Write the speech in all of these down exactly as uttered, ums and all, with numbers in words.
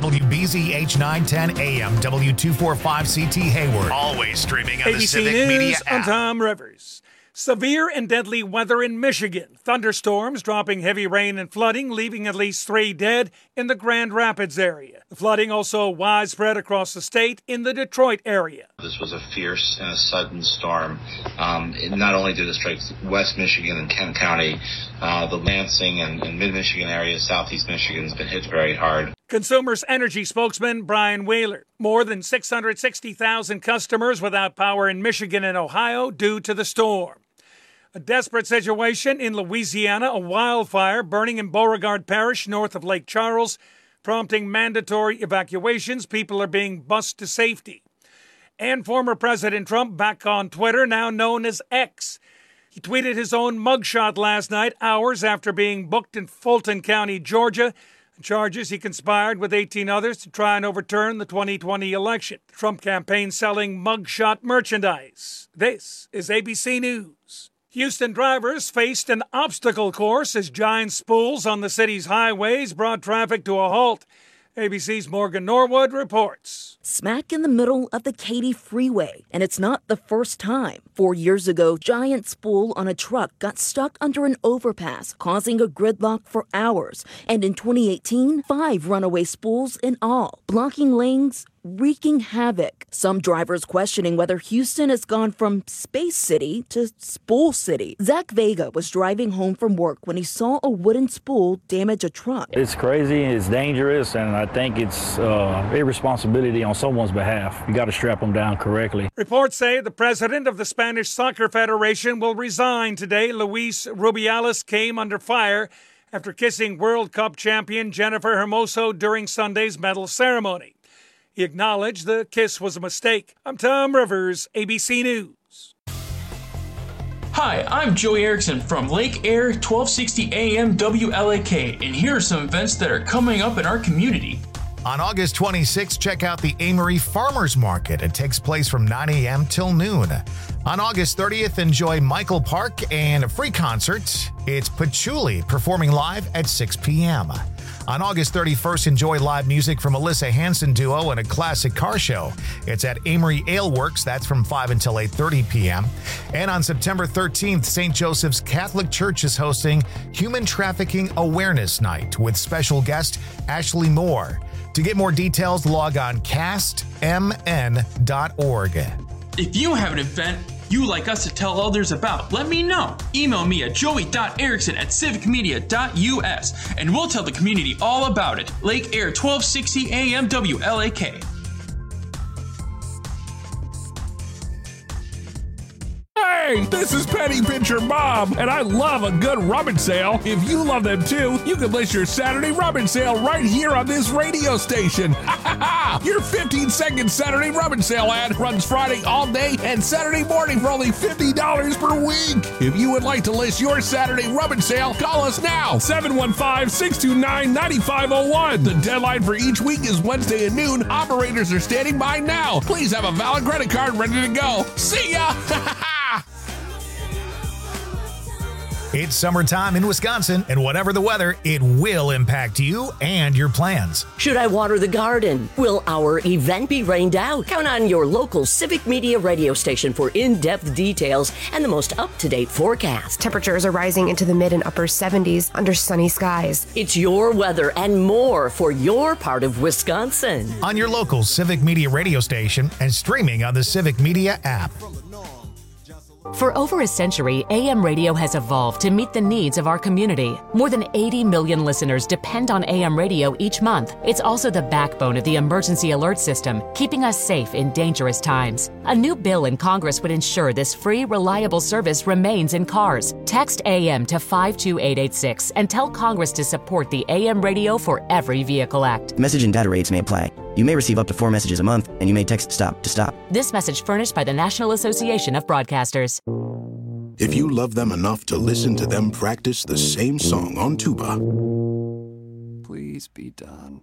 W B Z H nine ten A M, W two forty-five C T Hayward. Always streaming on A B C the Civic News, Media app. I'm Tom Rivers. Severe and deadly weather in Michigan. Thunderstorms dropping heavy rain and flooding, leaving at least three dead in the Grand Rapids area. The flooding also widespread across the state in the Detroit area. This was a fierce and a sudden storm. Um, it not only did it strike West Michigan and Kent County, uh, the Lansing and, and Mid-Michigan area, Southeast Michigan has been hit very hard. Consumers Energy spokesman Brian Whaler. More than six hundred sixty thousand customers without power in Michigan and Ohio due to the storm. A desperate situation in Louisiana, a wildfire burning in Beauregard Parish north of Lake Charles, prompting mandatory evacuations. People are being bused to safety. And former President Trump back on Twitter, now known as X. He tweeted his own mugshot last night, hours after being booked in Fulton County, Georgia. Charges he conspired with eighteen others to try and overturn the twenty twenty election. The Trump campaign selling mugshot merchandise. This is A B C News. Houston drivers faced an obstacle course as giant spools on the city's highways brought traffic to a halt. A B C's Morgan Norwood reports. Smack in the middle of the Katy Freeway, and it's not the first time. Four years ago, giant spool on a truck got stuck under an overpass, causing a gridlock for hours. And in twenty eighteen, five runaway spools in all, blocking lanes, wreaking havoc. Some drivers questioning whether Houston has gone from Space City to Spool City. Zach Vega was driving home from work when he saw a wooden spool damage a truck. It's crazy, it's dangerous, and I think it's uh, irresponsibility on someone's behalf. You got to strap them down correctly. Reports say the president of the Spanish Soccer Federation will resign today. Luis Rubiales came under fire after kissing World Cup champion Jennifer Hermoso during Sunday's medal ceremony. He acknowledged the kiss was a mistake. I'm Tom Rivers, A B C News. Hi, I'm Joey Erickson from Lake Air twelve sixty A M W L A K, and here are some events that are coming up in our community. On August twenty-sixth, check out the Amory Farmers Market. It takes place from nine a m till noon. On August thirtieth, enjoy Michael Park and a free concert. It's Patchouli performing live at six p m On August thirty-first, enjoy live music from Alyssa Hansen Duo and a classic car show. It's at Amory Ale Works. That's from five until eight thirty p m And on September thirteenth, Saint Joseph's Catholic Church is hosting Human Trafficking Awareness Night with special guest Ashley Moore. To get more details, log on cast m n dot org. If you have an event you'd like us to tell others about, let me know. Email me at joey dot erickson at civic media dot u s and we'll tell the community all about it. Lake Air twelve sixty A M W L A K. Hey, this is Penny Pincher Bob, and I love a good rummage sale. If you love them too, you can list your Saturday rummage sale right here on this radio station. Your fifteen second Saturday rummage sale ad runs Friday all day and Saturday morning for only fifty dollars per week. If you would like to list your Saturday rummage sale, call us now, seven one five, six two nine, nine five zero one. The deadline for each week is Wednesday at noon. Operators are standing by now. Please have a valid credit card ready to go. See ya! It's summertime in Wisconsin, and whatever the weather, it will impact you and your plans. Should I water the garden? Will our event be rained out? Count on your local Civic Media radio station for in-depth details and the most up-to-date forecast. Temperatures are rising into the mid and upper seventies under sunny skies. It's your weather and more for your part of Wisconsin. On your local Civic Media radio station and streaming on the Civic Media app. For over a century, A M radio has evolved to meet the needs of our community. More than eighty million listeners depend on A M radio each month. It's also the backbone of the emergency alert system, keeping us safe in dangerous times. A new bill in Congress would ensure this free, reliable service remains in cars. Text A M to five two eight eight six and tell Congress to support the A M Radio for Every Vehicle Act. Message and data rates may apply. You may receive up to four messages a month, and you may text STOP to stop. This message furnished by the National Association of Broadcasters. If you love them enough to listen to them practice the same song on tuba, please be done.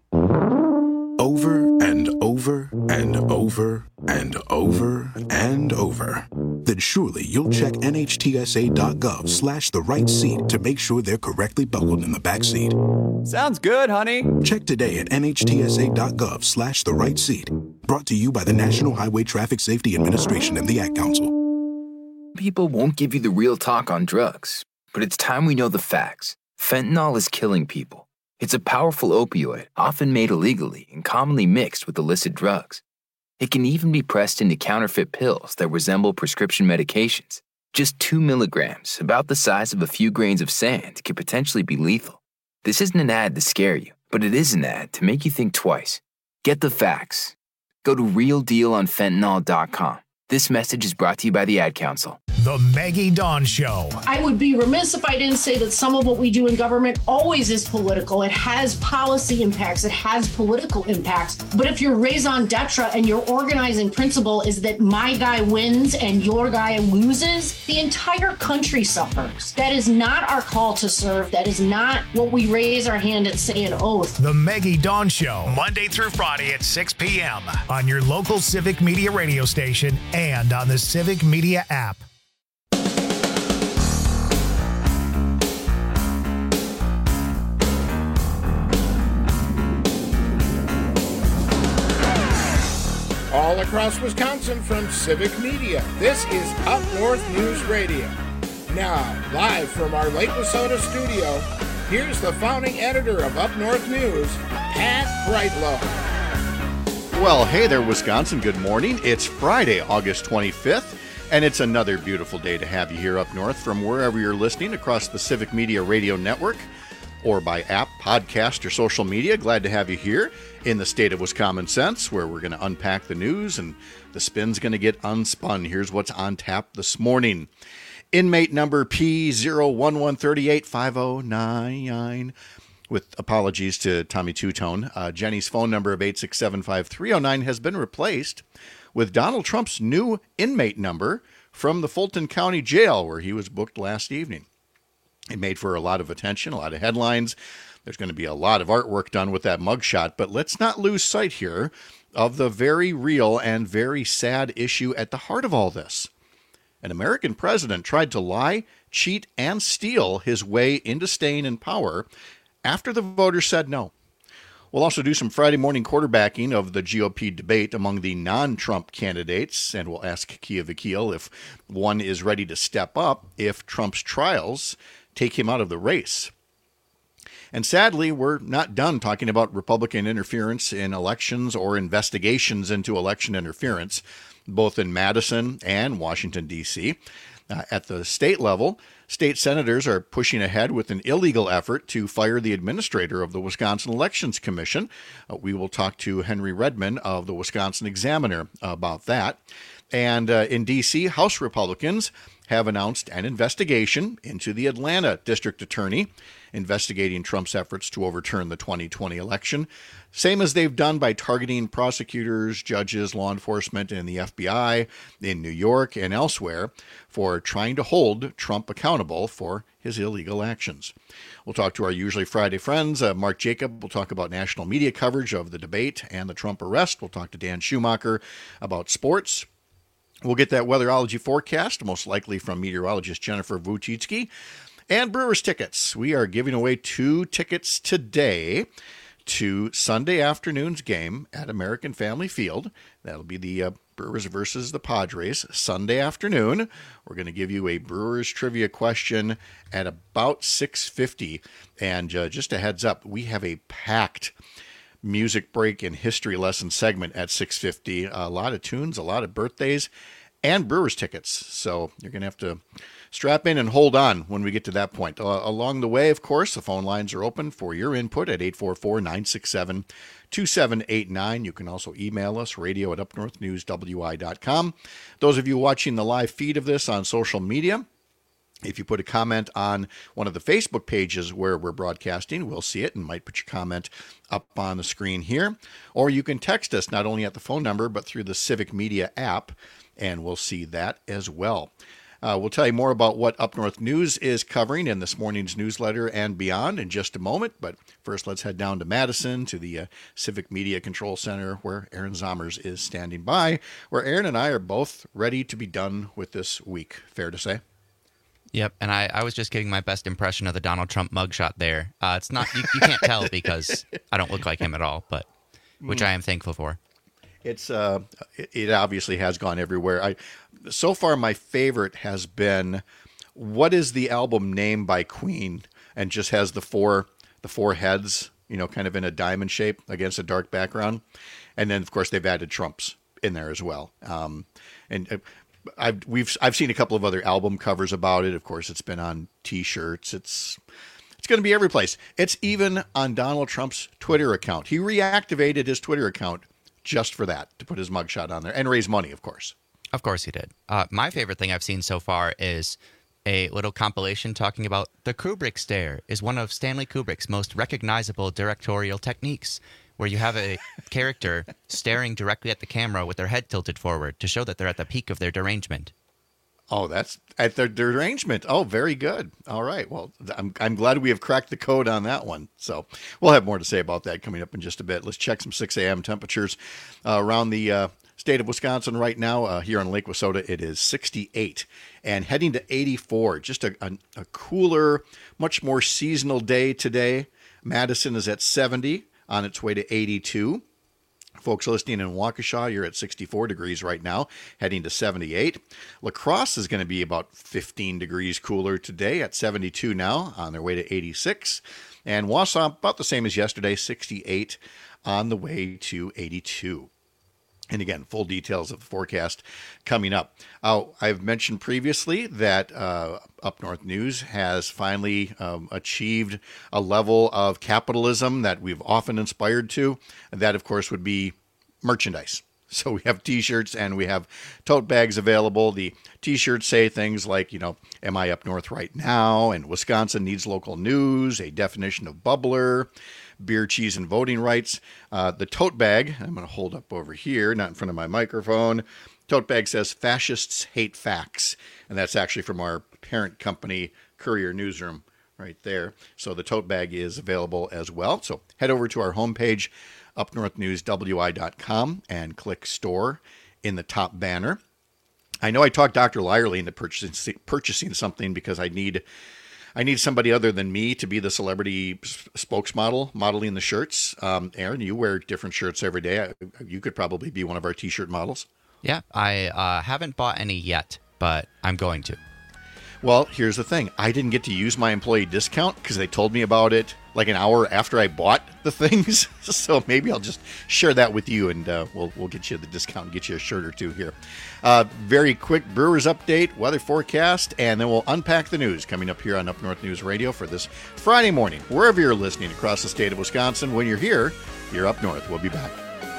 Over and over and over and over and over, then surely you'll check nhtsa.gov slash the right seat to make sure they're correctly buckled in the back seat. Sounds good, honey. Check today at nhtsa.gov slash the right seat. Brought to you by the National Highway Traffic Safety Administration and the Ad Council. People won't give you the real talk on drugs, but it's time we know the facts. Fentanyl is killing people. It's a powerful opioid, often made illegally and commonly mixed with illicit drugs. It can even be pressed into counterfeit pills that resemble prescription medications. Just two milligrams, about the size of a few grains of sand, could potentially be lethal. This isn't an ad to scare you, but it is an ad to make you think twice. Get the facts. Go to real deal on fentanyl dot com. This message is brought to you by the Ad Council. The Maggie Dawn Show. I would be remiss if I didn't say that some of what we do in government always is political. It has policy impacts. It has political impacts. But if your raison d'etre and your organizing principle is that my guy wins and your guy loses, the entire country suffers. That is not our call to serve. That is not what we raise our hand and say an oath. The Maggie Dawn Show, Monday through Friday at six p.m. on your local Civic Media radio station and on the Civic Media app. All across Wisconsin from Civic Media, this is Up North News Radio. Now, live from our Lake Wissota studio, here's the founding editor of Up North News, Pat Brightlow. Well, hey there, Wisconsin. Good morning. It's Friday, August twenty-fifth, and it's another beautiful day to have you here up north from wherever you're listening across the Civic Media Radio Network or by app, podcast, or social media. Glad to have you here in the state of Wisconsin Sense, where we're going to unpack the news and the spin's going to get unspun. Here's what's on tap this morning. Inmate number P zero one one three eight five zero nine. With apologies to Tommy Two-Tone, uh, Jenny's phone number of eight six seven five three zero nine has been replaced with Donald Trump's new inmate number from the Fulton County Jail, where he was booked last evening. It made for a lot of attention, a lot of headlines. There's going to be a lot of artwork done with that mugshot, but let's not lose sight here of the very real and very sad issue at the heart of all this. An American president tried to lie, cheat, and steal his way into staying in power after the voters said no. We'll also do some Friday morning quarterbacking of the G O P debate among the non-Trump candidates, and we'll ask Kia Vakil if one is ready to step up if Trump's trials take him out of the race. And sadly, we're not done talking about Republican interference in elections or investigations into election interference, both in Madison and Washington, D C Uh, at the state level, state senators are pushing ahead with an illegal effort to fire the administrator of the Wisconsin Elections Commission. Uh, we will talk to Henry Redman of the Wisconsin Examiner about that. And uh, in D C, House Republicans have announced an investigation into the Atlanta district attorney investigating Trump's efforts to overturn the twenty twenty election, same as they've done by targeting prosecutors, judges, law enforcement, and the F B I in New York and elsewhere for trying to hold Trump accountable for his illegal actions. We'll talk to our usually Friday friends. Uh, Mark Jacob will talk about national media coverage of the debate and the Trump arrest. We'll talk to Dan Schumacher about sports. We'll get that weatherology forecast, most likely from meteorologist Jennifer Wojcicki. And Brewers tickets. We are giving away two tickets today to Sunday afternoon's game at American Family Field. That'll be the uh, Brewers versus the Padres Sunday afternoon. We're going to give you a Brewers trivia question at about six fifty. And uh, just a heads up, we have a packed music break and history lesson segment at six fifty. A lot of tunes, a lot of birthdays, and Brewers tickets. So you're going to have to strap in and hold on when we get to that point. Uh, along the way, of course, the phone lines are open for your input at eight four four, nine six seven, two seven eight nine. You can also email us, radio at up north news w i dot com. Those of you watching the live feed of this on social media, if you put a comment on one of the Facebook pages where we're broadcasting, we'll see it and might put your comment up on the screen here. Or you can text us not only at the phone number, but through the Civic Media app, and we'll see that as well. Uh, we'll tell you more about what Up North News is covering in this morning's newsletter and beyond in just a moment. But first, let's head down to Madison to the uh, Civic Media Control Center where Aaron Zommers is standing by, where Aaron and I are both ready to be done with this week. Fair to say? Yep, and I, I was just getting my best impression of the Donald Trump mugshot there. Uh, it's not you, you can't tell because I don't look like him at all, but which I am thankful for. It's uh, it, it obviously has gone everywhere. I so far my favorite has been what is the album name by Queen, and just has the four the four heads, you know, kind of in a diamond shape against a dark background, and then of course they've added Trump's in there as well. Um, and uh, I've we've I've seen a couple of other album covers about it. Of course, it's been on T-shirts. It's it's going to be every place. It's even on Donald Trump's Twitter account. He reactivated his Twitter account just for that, to put his mugshot on there and raise money, of course. Of course he did. Uh, my favorite thing I've seen so far is a little compilation talking about the Kubrick stare is one of Stanley Kubrick's most recognizable directorial techniques, where you have a character staring directly at the camera with their head tilted forward to show that they're at the peak of their derangement. Oh, that's at their derangement. Oh, very good. All right. Well, I'm I'm glad we have cracked the code on that one. So we'll have more to say about that coming up in just a bit. Let's check some six a.m. temperatures uh, around the uh, state of Wisconsin right now. Uh, here on Lake Wissota, it is sixty-eight and heading to eighty-four. Just a, a, a cooler, much more seasonal day today. Madison is at seventy, on its way to eighty-two. Folks listening in Waukesha, you're at sixty-four degrees right now, heading to seventy-eight. La Crosse is going to be about fifteen degrees cooler today at seventy-two now, on their way to eighty-six. And Wausau, about the same as yesterday, sixty-eight, on the way to eighty-two. And again, full details of the forecast coming up. Uh, I've mentioned previously that uh, Up North News has finally um, achieved a level of capitalism that we've often inspired to. And that, of course, would be merchandise. So we have T-shirts and we have tote bags available. The T-shirts say things like, you know, am I up north right now? And Wisconsin needs local news, a definition of bubbler, beer, cheese, and voting rights. Uh, the tote bag, I'm going to hold up over here, not in front of my microphone. Tote bag says, fascists hate facts. And that's actually from our parent company, Courier Newsroom, right there. So the tote bag is available as well. So head over to our homepage, up north news w i dot com, and click store in the top banner. I know I talked Doctor Lyerly into purchasing, purchasing something because I need... I need somebody other than me to be the celebrity spokesmodel modeling the shirts. Um, Aaron, you wear different shirts every day. You could probably be one of our T-shirt models. Yeah, I uh, haven't bought any yet, but I'm going to. Well, here's the thing. I didn't get to use my employee discount because they told me about it like an hour after I bought the things. So maybe I'll just share that with you, and uh, we'll we'll get you the discount and get you a shirt or two here. Uh, very quick Brewers update, weather forecast, and then we'll unpack the news coming up here on Up North News Radio for this Friday morning. Wherever you're listening across the state of Wisconsin, when you're here, you're up north. We'll be back.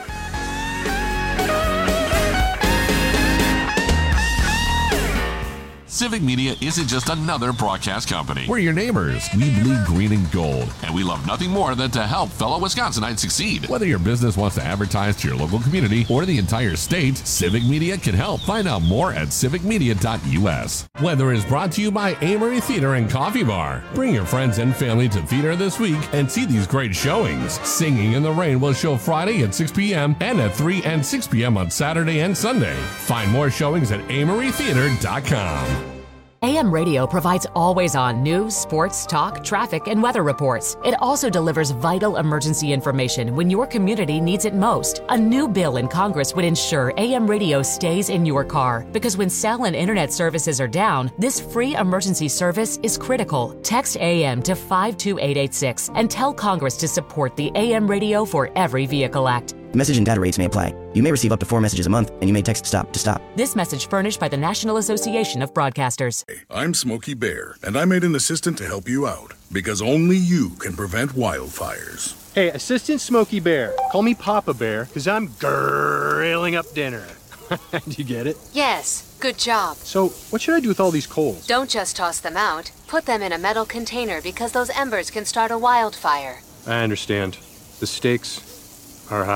Civic Media isn't just another broadcast company. We're your neighbors. We bleed green and gold. And we love nothing more than to help fellow Wisconsinites succeed. Whether your business wants to advertise to your local community or the entire state, Civic Media can help. Find out more at civic media dot u s. Weather is brought to you by Amory Theater and Coffee Bar. Bring your friends and family to theater this week and see these great showings. Singing in the Rain will show Friday at six p.m. and at three and six p.m. on Saturday and Sunday. Find more showings at amory theater dot com. A M Radio provides always-on news, sports, talk, traffic, and weather reports. It also delivers vital emergency information when your community needs it most. A new bill in Congress would ensure A M Radio stays in your car, because when cell and internet services are down, this free emergency service is critical. Text A M to five two eight eight six and tell Congress to support the A M Radio for Every Vehicle Act. Message and data rates may apply. You may receive up to four messages a month, and you may text STOP to stop. This message furnished by the National Association of Broadcasters. I'm Smokey Bear, and I made an assistant to help you out, because only you can prevent wildfires. Hey, Assistant Smokey Bear, call me Papa Bear, because I'm grilling up dinner. Do you get it? Yes, good job. So, what should I do with all these coals? Don't just toss them out. Put them in a metal container, because those embers can start a wildfire. I understand. The stakes are high.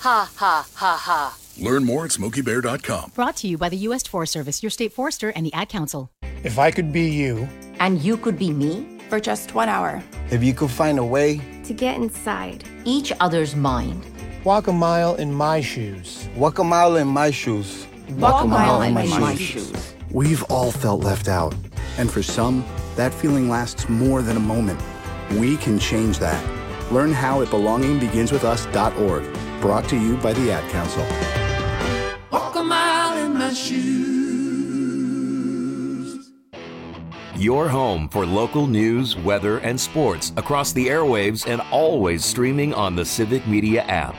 Ha ha ha ha. Learn more at smokey bear dot com. Brought to you by the U S Forest Service, your state forester, and the Ad Council. If I could be you. And you could be me? For just one hour. If you could find a way. To get inside each other's mind. Walk a mile in my shoes. Walk a mile in my shoes. Walk, Walk a mile, mile in my, my shoes. shoes. We've all felt left out. And for some, that feeling lasts more than a moment. We can change that. Learn how at belonging begins with us dot org. Brought to you by the Ad Council. Walk a mile in my shoes. Your home for local news, weather, and sports across the airwaves and always streaming on the Civic Media app.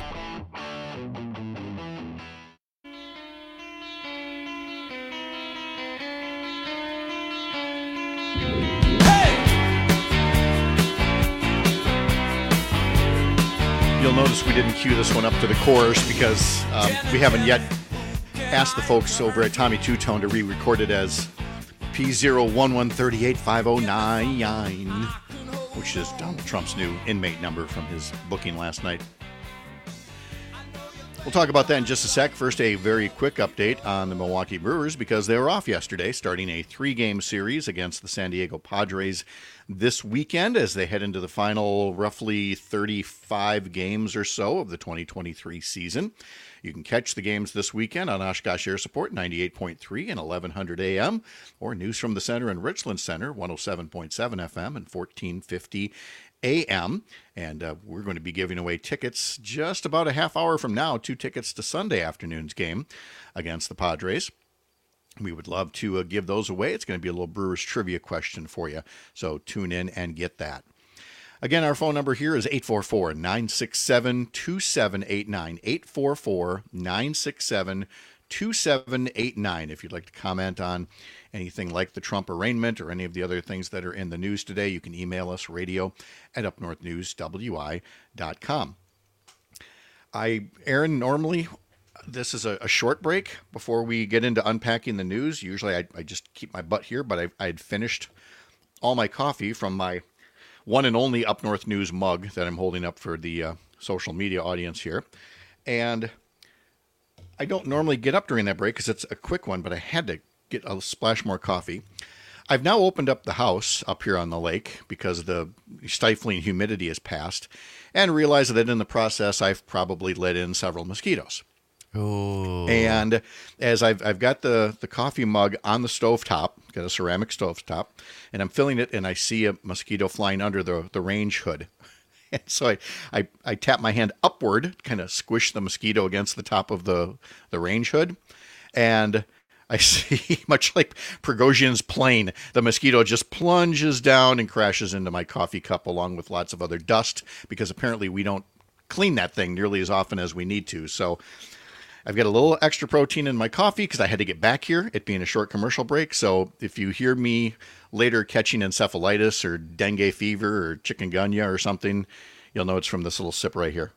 You'll notice we didn't cue this one up to the chorus because um, we haven't yet asked the folks over at Tommy Two Tone to re-record it as P zero one one three eight five zero nine, which is Donald Trump's new inmate number from his booking last night. We'll talk about that in just a sec. First, a very quick update on the Milwaukee Brewers because they were off yesterday, starting a three-game series against the San Diego Padres this weekend as they head into the final roughly thirty-five games or so of the twenty twenty-three season. You can catch the games this weekend on Oshkosh Air Support ninety-eight point three and eleven hundred A M, or News from the Center and Richland Center one oh seven point seven F M and fourteen fifty A M. And uh, we're going to be giving away tickets just about a half hour from now, two tickets to Sunday afternoon's game against the Padres. We would love to uh, give those away. It's going to be a little Brewers trivia question for you, so tune in and get that. Again, our phone number here is eight four four, nine six seven, two seven eight nine, eight four four, nine six seven, two seven eight nine. If you'd like to comment on anything like the Trump arraignment or any of the other things that are in the news today, you can email us, radio at up north news w i dot com. I, Aaron, normally this is a, a short break before we get into unpacking the news. Usually I, I just keep my butt here, but I, I had finished all my coffee from my one and only Up North News mug that I'm holding up for the uh, social media audience here. And I don't normally get up during that break because it's a quick one, but I had to get a splash more coffee. I've now opened up the house up here on the lake because the stifling humidity has passed and realized that in the process I've probably let in several mosquitoes. Ooh. And as I've I've got the, the coffee mug on the stovetop, got a ceramic stovetop, and I'm filling it, and I see a mosquito flying under the, the range hood. And so I, I, I tap my hand upward, kind of squish the mosquito against the top of the, the range hood, and I see, much like Prigozhin's plane, the mosquito just plunges down and crashes into my coffee cup along with lots of other dust, because apparently we don't clean that thing nearly as often as we need to. So I've got a little extra protein in my coffee because I had to get back here, it being a short commercial break. So if you hear me later catching encephalitis or dengue fever or chikungunya or something, you'll know it's from this little sip right here.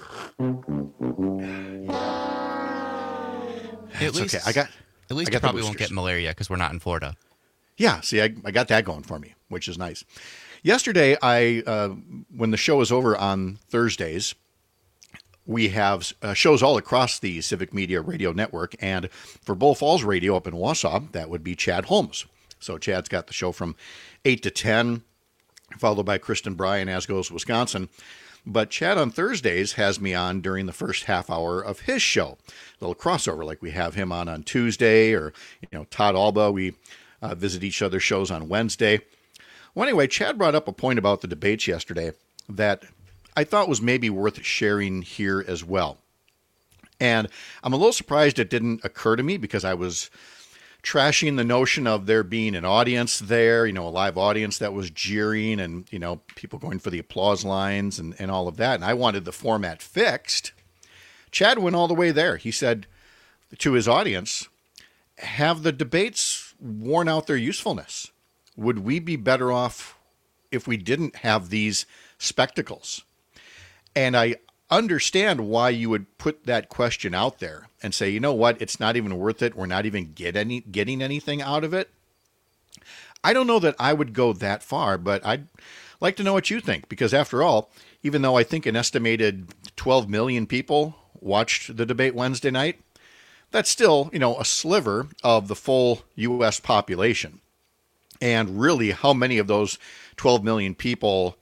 At it's least, okay. I got. At least I got you probably won't boosters. get malaria because we're not in Florida. Yeah, see, I, I got that going for me, which is nice. Yesterday, I uh, when the show is over on Thursdays, we have uh, shows all across the Civic Media Radio Network, and for Bull Falls Radio up in Wausau, that would be Chad Holmes. So Chad's got the show from eight to ten, followed by Kristen Bryan, As Goes Wisconsin. But Chad on Thursdays has me on during the first half hour of his show. A little crossover, like we have him on on Tuesday, or, you know, Todd Alba, we uh, visit each other's shows on Wednesday. Well, anyway, Chad brought up a point about the debates yesterday that I thought was maybe worth sharing here as well. And I'm a little surprised it didn't occur to me because I was trashing the notion of there being an audience there, you know, a live audience that was jeering and, you know, people going for the applause lines and, and all of that. And I wanted the format fixed. Chad went all the way there. He said to his audience, have the debates worn out their usefulness? Would we be better off if we didn't have these spectacles? And I understand why you would put that question out there and say, you know what, it's not even worth it. We're not even get any, getting anything out of it. I don't know that I would go that far, but I'd like to know what you think, because after all, even though I think an estimated twelve million people watched the debate Wednesday night, that's still, you know, a sliver of the full U S population. And really, how many of those twelve million people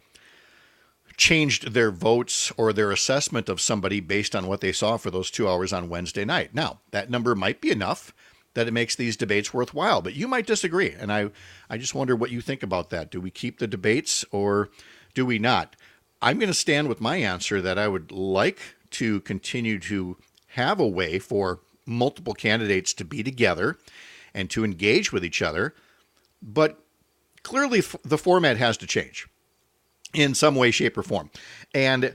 changed their votes or their assessment of somebody based on what they saw for those two hours on Wednesday night? Now, that number might be enough that it makes these debates worthwhile, but you might disagree. And I, I just wonder what you think about that. Do we keep the debates or do we not? I'm going to stand with my answer that I would like to continue to have a way for multiple candidates to be together and to engage with each other. But clearly f- the format has to change in some way, shape, or form. And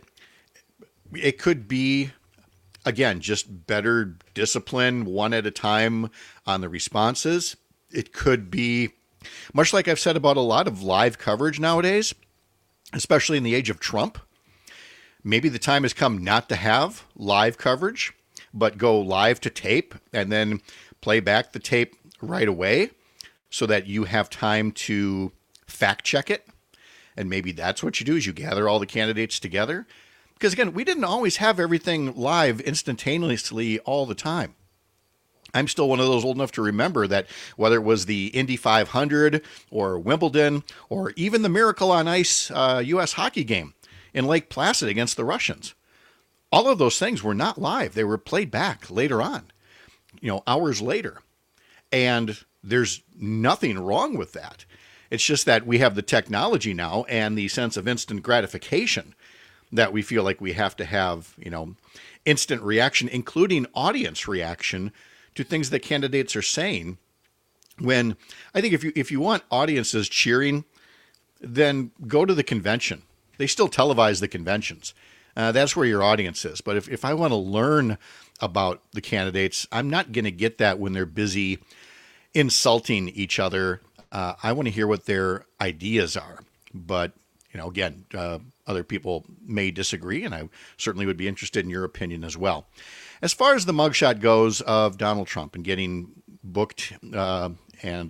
it could be, again, just better discipline one at a time on the responses. It could be, much like I've said about a lot of live coverage nowadays, especially in the age of Trump, maybe the time has come not to have live coverage, but go live to tape and then play back the tape right away so that you have time to fact check it. And maybe that's what you do is you gather all the candidates together. Because again, we didn't always have everything live instantaneously all the time. I'm still one of those old enough to remember that whether it was the Indy five hundred or Wimbledon or even the Miracle on Ice uh, U S hockey game in Lake Placid against the Russians, all of those things were not live. They were played back later on, you know, hours later. And there's nothing wrong with that. It's just that we have the technology now and the sense of instant gratification that we feel like we have to have, you know, instant reaction, including audience reaction to things that candidates are saying. When I think if you if you want audiences cheering, then go to the convention. They still televise the conventions. Uh, that's where your audience is. But if, if I want to learn about the candidates, I'm not going to get that when they're busy insulting each other. Uh, I want to hear what their ideas are. But, you know, again, uh, other people may disagree, and I certainly would be interested in your opinion as well. As far as the mugshot goes of Donald Trump and getting booked uh, and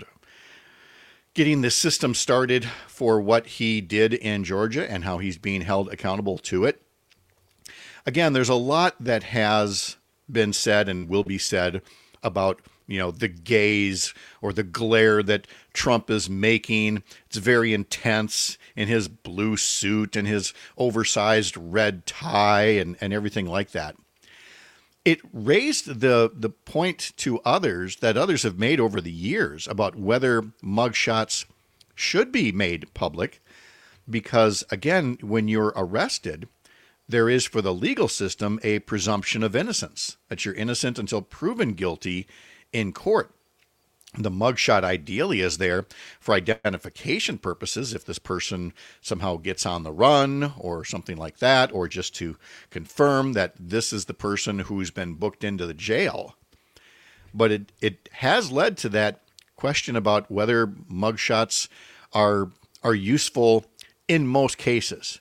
getting the system started for what he did in Georgia and how he's being held accountable to it, again, there's a lot that has been said and will be said about, you know, the gaze or the glare that Trump is making. It's very intense in his blue suit and his oversized red tie and, and everything like that. It raised the, the point to others that others have made over the years about whether mugshots should be made public. Because, again, when you're arrested, there is, for the legal system, a presumption of innocence, that you're innocent until proven guilty in court. The mugshot ideally is there for identification purposes if this person somehow gets on the run or something like that, or just to confirm that this is the person who's been booked into the jail. But it, it has led to that question about whether mugshots are, are useful in most cases.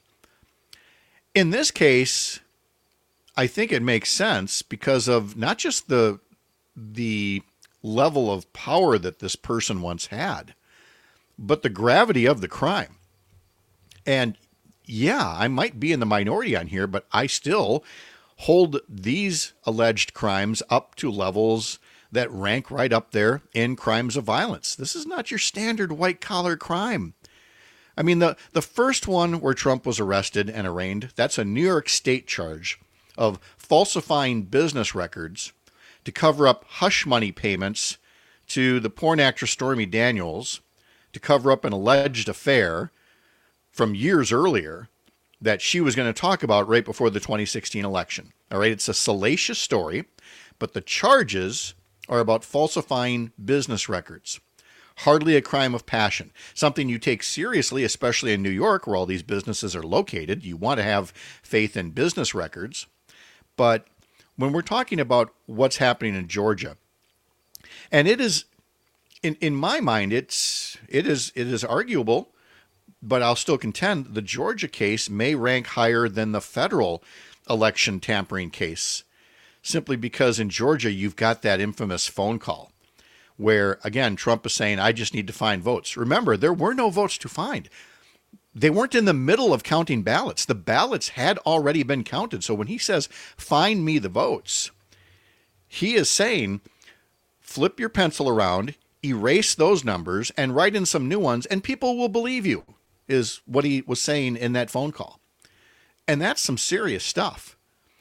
In this case, I think it makes sense because of not just the the level of power that this person once had, but the gravity of the crime. And yeah, I might be in the minority on here, but I still hold these alleged crimes up to levels that rank right up there in crimes of violence. This is not your standard white-collar crime. I mean, the, the first one where Trump was arrested and arraigned, that's a New York State charge of falsifying business records to cover up hush money payments to the porn actress Stormy Daniels, to cover up an alleged affair from years earlier that she was going to talk about right before the twenty sixteen election. All right, it's a salacious story, but the charges are about falsifying business records. Hardly a crime of passion, something you take seriously, especially in New York, where all these businesses are located. You want to have faith in business records. But when we're talking about what's happening in Georgia, and it is, in, in my mind, it's it is it is arguable, but I'll still contend the Georgia case may rank higher than the federal election tampering case, simply because in Georgia you've got that infamous phone call where, again, Trump is saying, I just need to find votes. Remember, there were no votes to find. They weren't in the middle of counting ballots. The ballots had already been counted. So when he says, find me the votes, he is saying, flip your pencil around, erase those numbers, and write in some new ones, and people will believe you, is what he was saying in that phone call. And that's some serious stuff.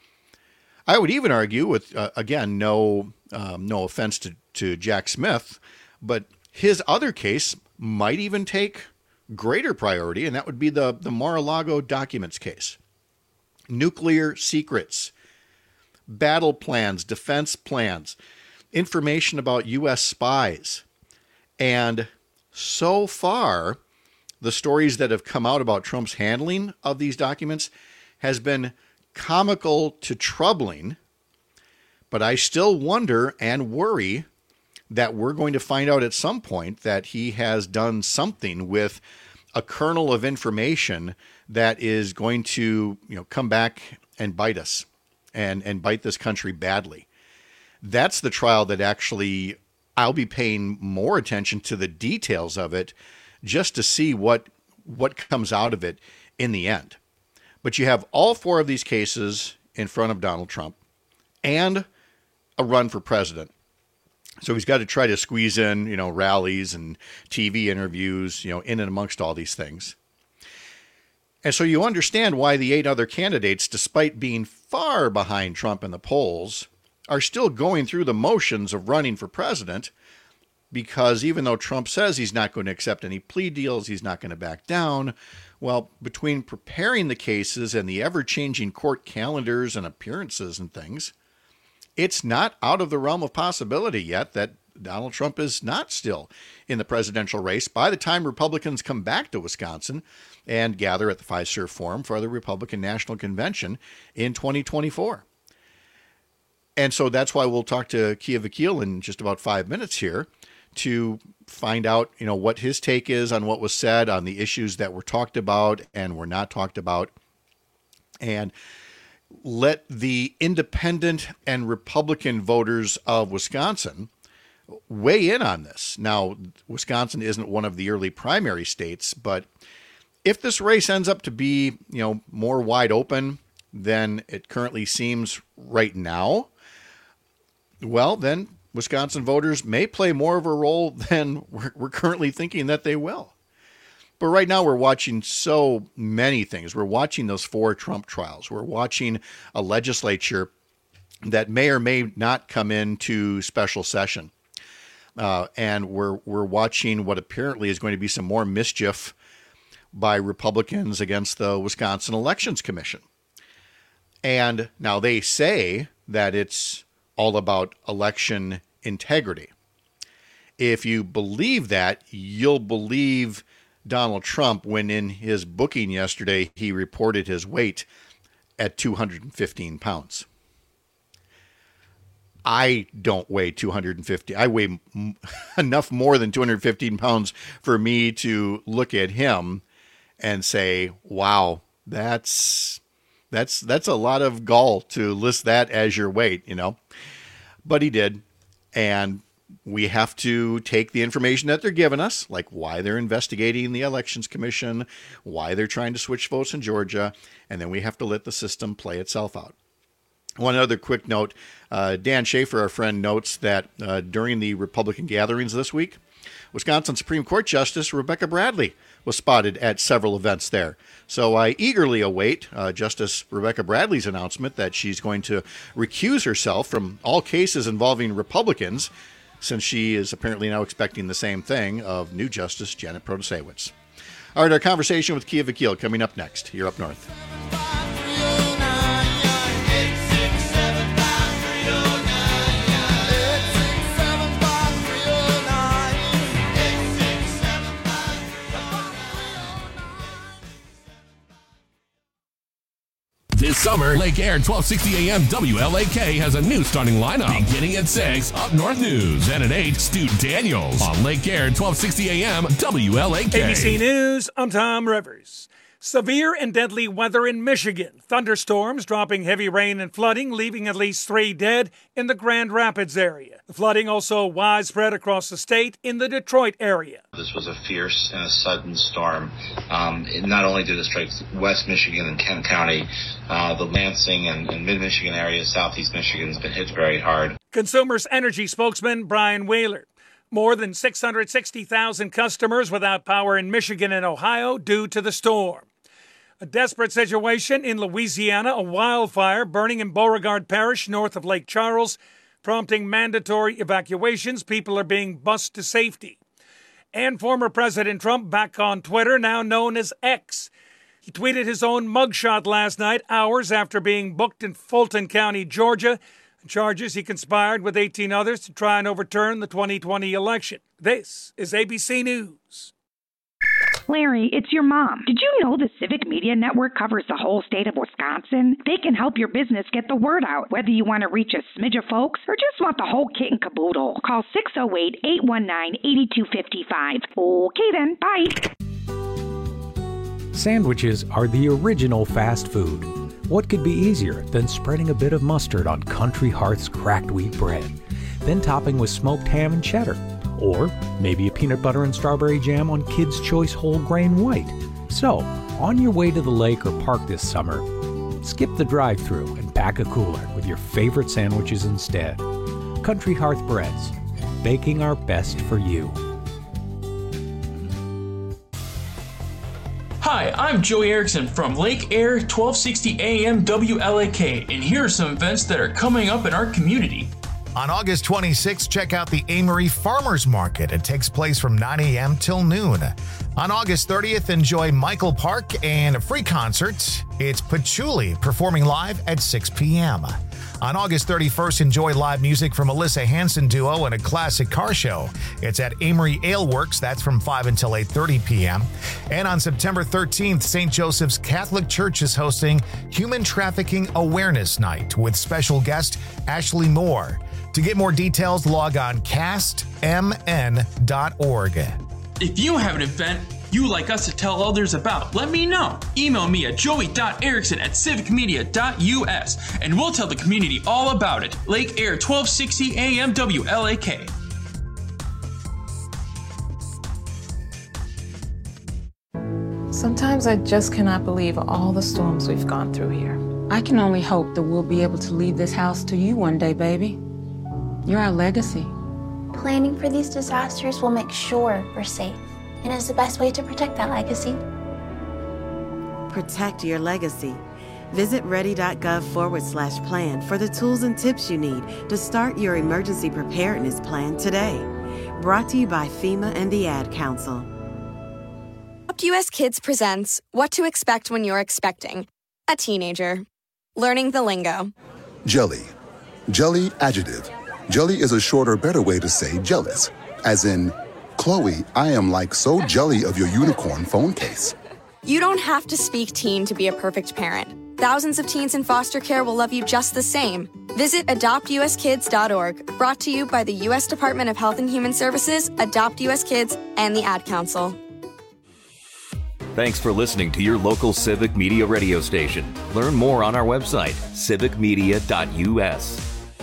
I would even argue with, uh, again, no um, no offense to, to Jack Smith, but his other case might even take greater priority, and that would be the, the Mar-a-Lago documents case. Nuclear secrets, battle plans, defense plans, information about U S spies. And so far, the stories that have come out about Trump's handling of these documents has been comical to troubling, but I still wonder and worry that we're going to find out at some point that he has done something with a kernel of information that is going to, you know, come back and bite us and, and bite this country badly. That's the trial that actually I'll be paying more attention to the details of it just to see what what comes out of it in the end. But you have all four of these cases in front of Donald Trump and a run for president. So he's got to try to squeeze in, you know, rallies and T V interviews, you know, in and amongst all these things. And so you understand why the eight other candidates, despite being far behind Trump in the polls, are still going through the motions of running for president, because even though Trump says he's not going to accept any plea deals, he's not going to back down, well, between preparing the cases and the ever-changing court calendars and appearances and things, it's not out of the realm of possibility yet that Donald Trump is not still in the presidential race by the time Republicans come back to Wisconsin and gather at the Fiserv Forum for the Republican National Convention in twenty twenty-four. And so that's why we'll talk to Kia Vakil in just about five minutes here to find out, you know, what his take is on what was said, on the issues that were talked about and were not talked about, and let the independent and Republican voters of Wisconsin weigh in on this. Now, Wisconsin isn't one of the early primary states, but if this race ends up to be, you know, more wide open than it currently seems right now, well, then Wisconsin voters may play more of a role than we're, we're currently thinking that they will. But right now we're watching so many things. We're watching those four Trump trials. We're watching a legislature that may or may not come into special session. Uh, and we're we're watching what apparently is going to be some more mischief by Republicans against the Wisconsin Elections Commission. And now they say that it's all about election integrity. If you believe that, you'll believe Donald Trump when in his booking yesterday, he reported his weight at two hundred fifteen pounds. I don't weigh two hundred fifty. I weigh m- enough more than two hundred fifteen pounds for me to look at him and say, wow, that's that's that's a lot of gall to list that as your weight, you know. But he did. And we have to take the information that they're giving us, like why they're investigating the Elections Commission, why they're trying to switch votes in Georgia, and then we have to let the system play itself out. One other quick note, uh, Dan Schaefer, our friend, notes that uh, during the Republican gatherings this week, Wisconsin Supreme Court Justice Rebecca Bradley was spotted at several events there. So I eagerly await uh, Justice Rebecca Bradley's announcement that she's going to recuse herself from all cases involving Republicans, since she is apparently now expecting the same thing of new Justice Janet Protasewicz. All right, our conversation with Kia Vakil coming up next. You're Up North. This summer, Lake Air twelve sixty A M W L A K has a new starting lineup. Beginning at six, Up North News. And at eight, Stu Daniels on Lake Air twelve sixty A M W L A K. A B C News, I'm Tom Rivers. Severe and deadly weather in Michigan. Thunderstorms dropping heavy rain and flooding, leaving at least three dead in the Grand Rapids area. The flooding also widespread across the state in the Detroit area. This was a fierce and a sudden storm. Um, it not only did it strike West Michigan and Kent County, uh, the Lansing and, and Mid-Michigan area, Southeast Michigan has been hit very hard. Consumers Energy spokesman Brian Whaler. More than six hundred sixty thousand customers without power in Michigan and Ohio due to the storm. A desperate situation in Louisiana, a wildfire burning in Beauregard Parish north of Lake Charles, prompting mandatory evacuations. People are being bused to safety. And former President Trump back on Twitter, now known as X. He tweeted his own mugshot last night, hours after being booked in Fulton County, Georgia. Charges he conspired with eighteen others to try and overturn the twenty twenty election. This is A B C News. Larry, it's your mom. Did you know the Civic Media Network covers the whole state of Wisconsin? They can help your business get the word out, whether you want to reach a smidge of folks or just want the whole kit and caboodle. Call six oh eight, eight one nine, eight two five five. Okay then, bye. Sandwiches are the original fast food. What could be easier than spreading a bit of mustard on Country Hearth's cracked wheat bread, then topping with smoked ham and cheddar? Or maybe a peanut butter and strawberry jam on Kids' Choice whole grain white. So, on your way to the lake or park this summer, skip the drive-thru and pack a cooler with your favorite sandwiches instead. Country Hearth Breads, baking our best for you. Hi, I'm Joey Erickson from Lake Air twelve sixty A M W L A K, and here are some events that are coming up in our community. On August twenty-sixth, check out the Amory Farmers Market. It takes place from nine a.m. till noon. On August thirtieth, enjoy Michael Park and a free concert. It's Patchouli performing live at six p.m. On August thirty-first, enjoy live music from Alyssa Hanson Duo and a classic car show. It's at Amory Ale Works. That's from five until eight thirty p.m. And on September thirteenth, Saint Joseph's Catholic Church is hosting Human Trafficking Awareness Night with special guest Ashley Moore. To get more details, log on cast m n dot org. If you have an event you'd like us to tell others about, let me know. Email me at joey dot erickson at civic media dot u s and we'll tell the community all about it. Lake Air twelve sixty A M W L A K. Sometimes I just cannot believe all the storms we've gone through here. I can only hope that we'll be able to leave this house to you one day, baby. You're our legacy. Planning for these disasters will make sure we're safe, and is the best way to protect that legacy. Protect your legacy. Visit ready.gov forward slash plan for the tools and tips you need to start your emergency preparedness plan today. Brought to you by FEMA and the Ad Council. Adopt U S Kids presents What to Expect When You're Expecting a Teenager. Learning the lingo. Jelly. Jelly adjective. Jelly is a shorter, better way to say jealous. As in, Chloe, I am like so jelly of your unicorn phone case. You don't have to speak teen to be a perfect parent. Thousands of teens in foster care will love you just the same. Visit adopt u s kids dot org, brought to you by the U S Department of Health and Human Services, Adopt U S Kids, and the Ad Council. Thanks for listening to your local Civic Media radio station. Learn more on our website, civic media dot u s.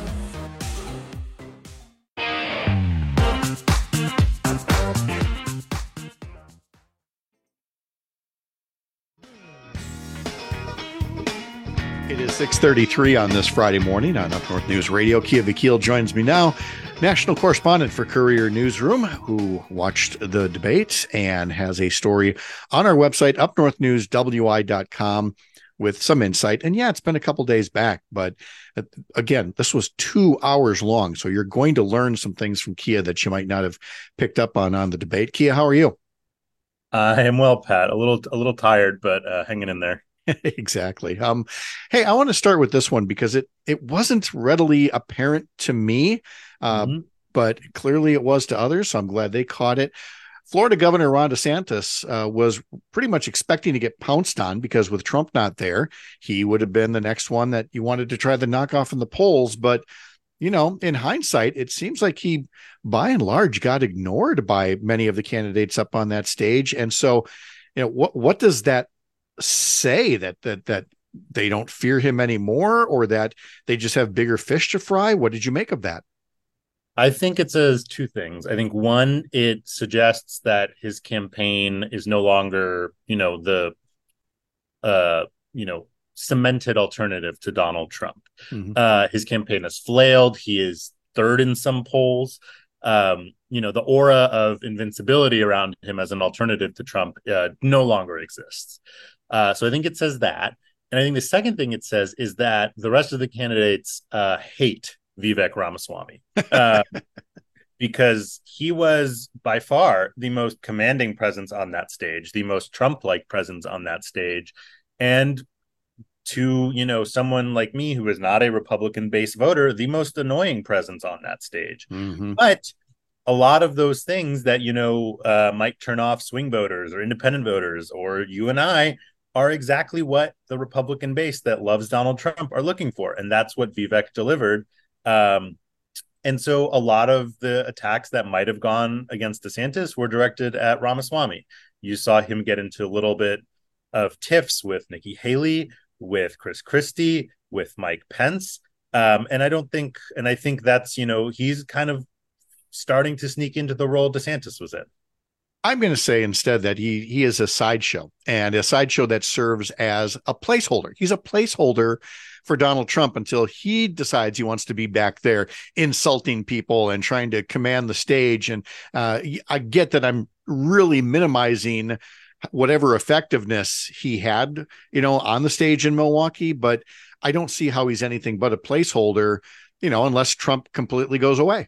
It is six thirty-three on this Friday morning on Up North News Radio. Kia Vakil joins me now, national correspondent for Courier Newsroom, who watched the debate and has a story on our website, up north news w i dot com, with some insight. And yeah, it's been a couple days back, but again, this was two hours long, so you're going to learn some things from Kia that you might not have picked up on on the debate. Kia, how are you? I am well, Pat. A little, a little tired, but uh, hanging in there. Exactly. Um, hey, I want to start with this one because it it wasn't readily apparent to me, uh, mm-hmm. but clearly it was to others. So I'm glad they caught it. Florida Governor Ron DeSantis uh, was pretty much expecting to get pounced on because with Trump not there, he would have been the next one that you wanted to try the knockoff in the polls. But, you know, in hindsight, it seems like he, by and large, got ignored by many of the candidates up on that stage. And so, you know, what what does that say that that that they don't fear him anymore, or that they just have bigger fish to fry? What did you make of that? I think it says two things. I think one, it suggests that his campaign is no longer, you know, the, uh, you know, cemented alternative to Donald Trump. Mm-hmm. Uh, his campaign has flailed. He is third in some polls. Um, you know, the aura of invincibility around him as an alternative to Trump uh, no longer exists. Uh, so I think it says that. And I think the second thing it says is that the rest of the candidates uh, hate Vivek Ramaswamy uh, because he was by far the most commanding presence on that stage, the most Trump-like presence on that stage. And to, you know, someone like me who is not a Republican-based voter, the most annoying presence on that stage. Mm-hmm. But a lot of those things that, you know, uh, might turn off swing voters or independent voters or you and I are exactly what the Republican base that loves Donald Trump are looking for. And that's what Vivek delivered. Um, and so a lot of the attacks that might have gone against DeSantis were directed at Ramaswamy. You saw him get into a little bit of tiffs with Nikki Haley, with Chris Christie, with Mike Pence. Um, and I don't think, and I think that's, you know, he's kind of starting to sneak into the role DeSantis was in. I'm going to say instead that he he is a sideshow, and a sideshow that serves as a placeholder. He's a placeholder for Donald Trump until he decides he wants to be back there insulting people and trying to command the stage. And uh, I get that I'm really minimizing whatever effectiveness he had, you know, on the stage in Milwaukee, but I don't see how he's anything but a placeholder, you know, unless Trump completely goes away.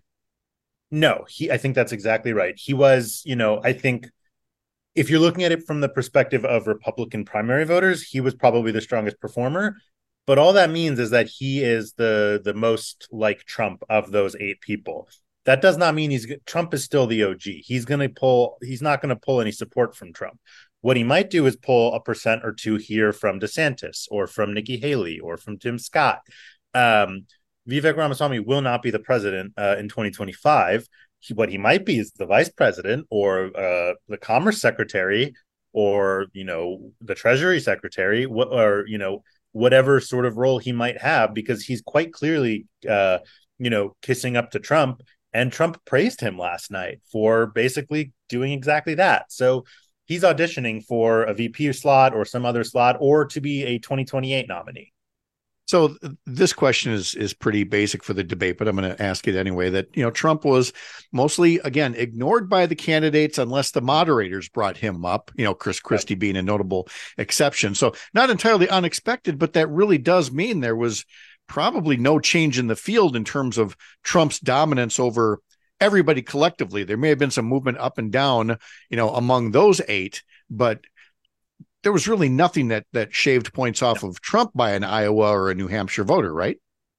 No, he, I think that's exactly right. He was, you know, I think if you're looking at it from the perspective of Republican primary voters, he was probably the strongest performer. But all that means is that he is the the most like Trump of those eight people. That does not mean he's Trump is still the O G. He's going to pull. He's not going to pull any support from Trump. What he might do is pull a percent or two here from DeSantis or from Nikki Haley or from Tim Scott. Um, Vivek Ramaswamy will not be the president uh, in twenty twenty-five. He, what he might be is the vice president or uh, the commerce secretary or, you know, the treasury secretary wh- or, you know, whatever sort of role he might have, because he's quite clearly, uh, you know, kissing up to Trump. And Trump praised him last night for basically doing exactly that. So he's auditioning for a V P slot or some other slot or to be a twenty twenty-eight nominee. So this question is is pretty basic for the debate, but I'm going to ask it anyway. That, you know, Trump was mostly, again, ignored by the candidates unless the moderators brought him up, you know, Chris Christie being a notable exception. So not entirely unexpected, but that really does mean there was probably no change in the field in terms of Trump's dominance over everybody collectively. There may have been some movement up and down, you know, among those eight, but there was really nothing that that shaved points off of Trump by an Iowa or a New Hampshire voter, right?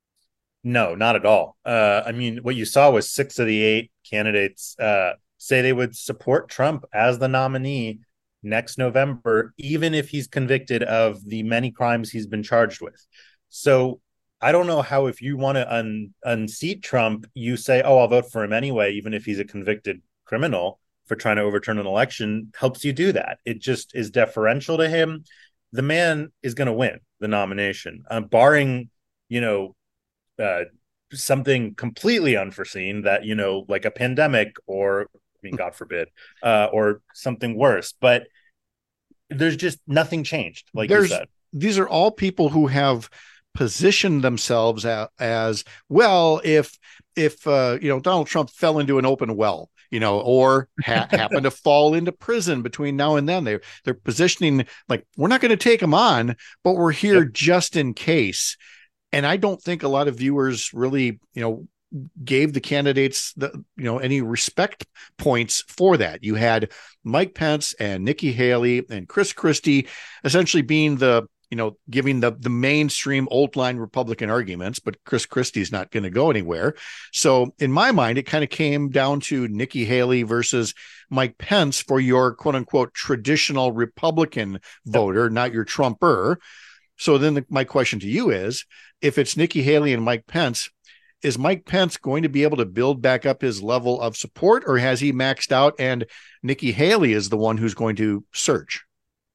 No, not at all. Uh, I mean, what you saw was six of the eight candidates uh, say they would support Trump as the nominee next November, even if he's convicted of the many crimes he's been charged with. So I don't know how, if you want to un- unseat Trump, you say, oh, I'll vote for him anyway, even if he's a convicted criminal for trying to overturn an election, helps you do that. It just is deferential to him. The man is going to win the nomination, uh, barring, you know, uh, something completely unforeseen that, you know, like a pandemic or, I mean, God forbid, uh, or something worse. But there's just nothing changed. Like there's, you said, these are all people who have positioned themselves as, as well. If, if, uh, you know, Donald Trump fell into an open well, you know, or ha- happen to fall into prison between now and then, They, they're positioning like, we're not going to take them on, but we're here yep. just in case. And I don't think a lot of viewers really, you know, gave the candidates the, you know, any respect points for that. You had Mike Pence and Nikki Haley and Chris Christie essentially being the, you know, giving the, the mainstream old line Republican arguments, but Chris Christie's not going to go anywhere. So in my mind, it kind of came down to Nikki Haley versus Mike Pence for your quote unquote traditional Republican voter, not your Trumper. So then the, my question to you is, if it's Nikki Haley and Mike Pence, is Mike Pence going to be able to build back up his level of support, or has he maxed out and Nikki Haley is the one who's going to surge?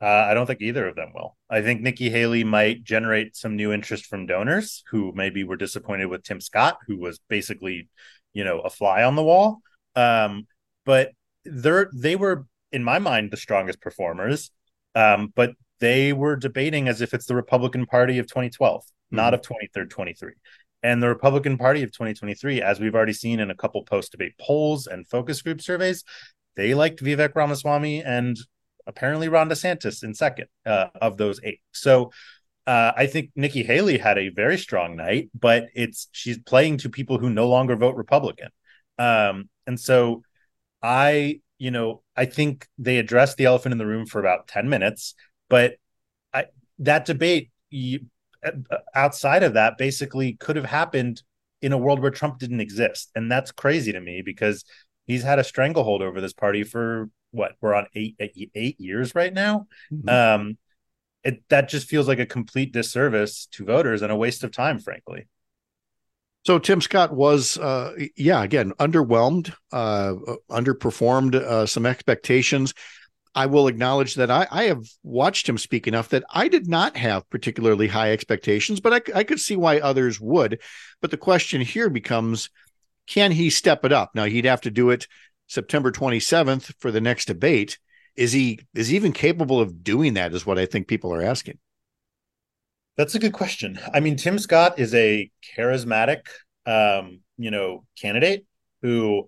Uh, I don't think either of them will. I think Nikki Haley might generate some new interest from donors who maybe were disappointed with Tim Scott, who was basically, you know, a fly on the wall. Um, but they're they were, in my mind, the strongest performers. Um, but they were debating as if it's the Republican Party of twenty twelve, mm-hmm. not of twenty twenty-three. And the Republican Party of twenty twenty-three, as we've already seen in a couple post-debate polls and focus group surveys, they liked Vivek Ramaswamy and apparently Ron DeSantis in second uh, of those eight. So uh, I think Nikki Haley had a very strong night, but it's she's playing to people who no longer vote Republican. Um, and so I, you know, I think they addressed the elephant in the room for about ten minutes, but I, that debate you, outside of that basically could have happened in a world where Trump didn't exist. And that's crazy to me because he's had a stranglehold over this party for what we're on eight, eight, eight years right now. Mm-hmm. Um, it, that just feels like a complete disservice to voters and a waste of time, frankly. So Tim Scott was, uh, yeah, again, underwhelmed, uh, underperformed uh, some expectations. I will acknowledge that I, I have watched him speak enough that I did not have particularly high expectations, but I, I could see why others would. But the question here becomes, can he step it up? Now, he'd have to do it September twenty-seventh for the next debate. Is he is he even capable of doing that is what I think people are asking. That's a good question. I mean, Tim Scott is a charismatic, um, you know, candidate who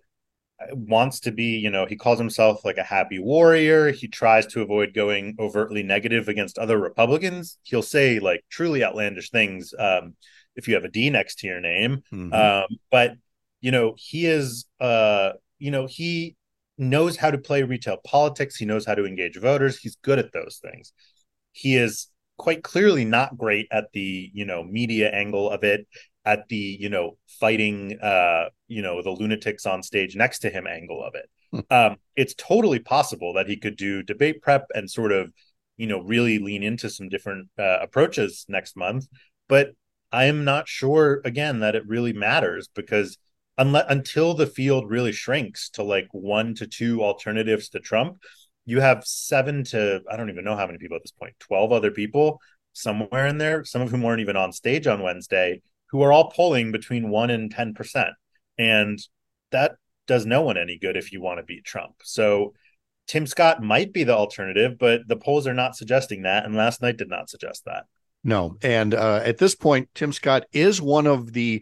wants to be, you know, he calls himself like a happy warrior. He tries to avoid going overtly negative against other Republicans. He'll say like truly outlandish things um, if you have a D next to your name. Mm-hmm. Um, but, you know, he is, uh, you know, he knows how to play retail politics. He knows how to engage voters. He's good at those things. He is quite clearly not great at the, you know, media angle of it, at the, you know, fighting, uh, you know, the lunatics on stage next to him angle of it. Hmm. Um, it's totally possible that he could do debate prep and sort of, you know, really lean into some different uh, approaches next month. But I am not sure, again, that it really matters because unless, until the field really shrinks to like one to two alternatives to Trump, you have seven to, I don't even know how many people at this point, twelve other people somewhere in there, some of whom weren't even on stage on Wednesday, who are all polling between one and ten percent. And that does no one any good if you want to beat Trump. So Tim Scott might be the alternative, but the polls are not suggesting that. And last night did not suggest that. No. And uh, at this point, Tim Scott is one of the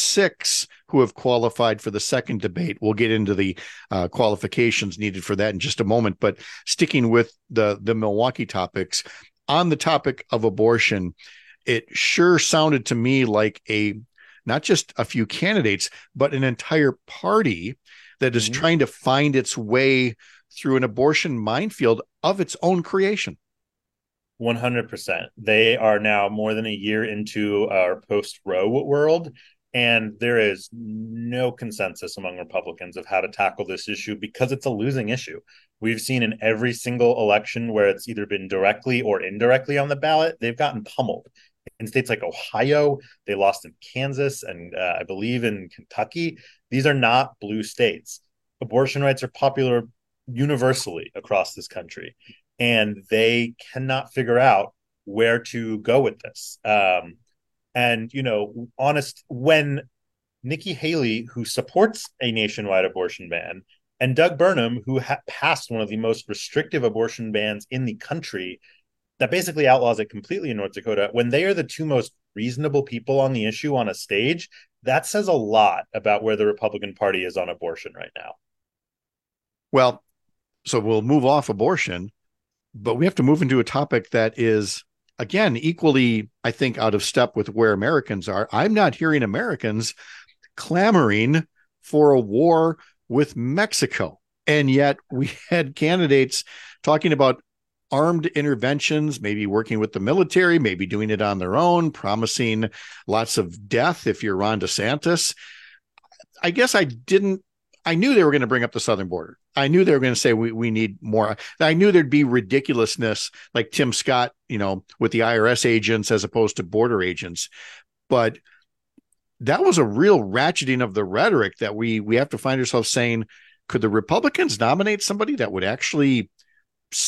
six who have qualified for the second debate. We'll get into the uh, qualifications needed for that in just a moment. But sticking with the, the Milwaukee topics, on the topic of abortion, it sure sounded to me like a not just a few candidates, but an entire party that is mm-hmm. trying to find its way through an abortion minefield of its own creation. one hundred percent. They are now more than a year into our post-Roe world, and there is no consensus among Republicans of how to tackle this issue because it's a losing issue. We've seen in every single election where it's either been directly or indirectly on the ballot, they've gotten pummeled. In states like Ohio, they lost in Kansas and uh, I believe in Kentucky. These are not blue states. Abortion rights are popular universally across this country, and they cannot figure out where to go with this. Um, and, you know, honest, when Nikki Haley, who supports a nationwide abortion ban, and Doug Burnham, who ha- passed one of the most restrictive abortion bans in the country, that basically outlaws it completely in North Dakota, when they are the two most reasonable people on the issue on a stage, that says a lot about where the Republican Party is on abortion right now. Well, so we'll move off abortion, but we have to move into a topic that is, again, equally, I think, out of step with where Americans are. I'm not hearing Americans clamoring for a war with Mexico. And yet we had candidates talking about armed interventions, maybe working with the military, maybe doing it on their own, promising lots of death if you're Ron DeSantis. I guess I didn't, I knew they were going to bring up the southern border. I knew they were going to say we, we need more. I knew there'd be ridiculousness like Tim Scott, you know, with the I R S agents as opposed to border agents. But that was a real ratcheting of the rhetoric that we we have to find ourselves saying, could the Republicans nominate somebody that would actually s-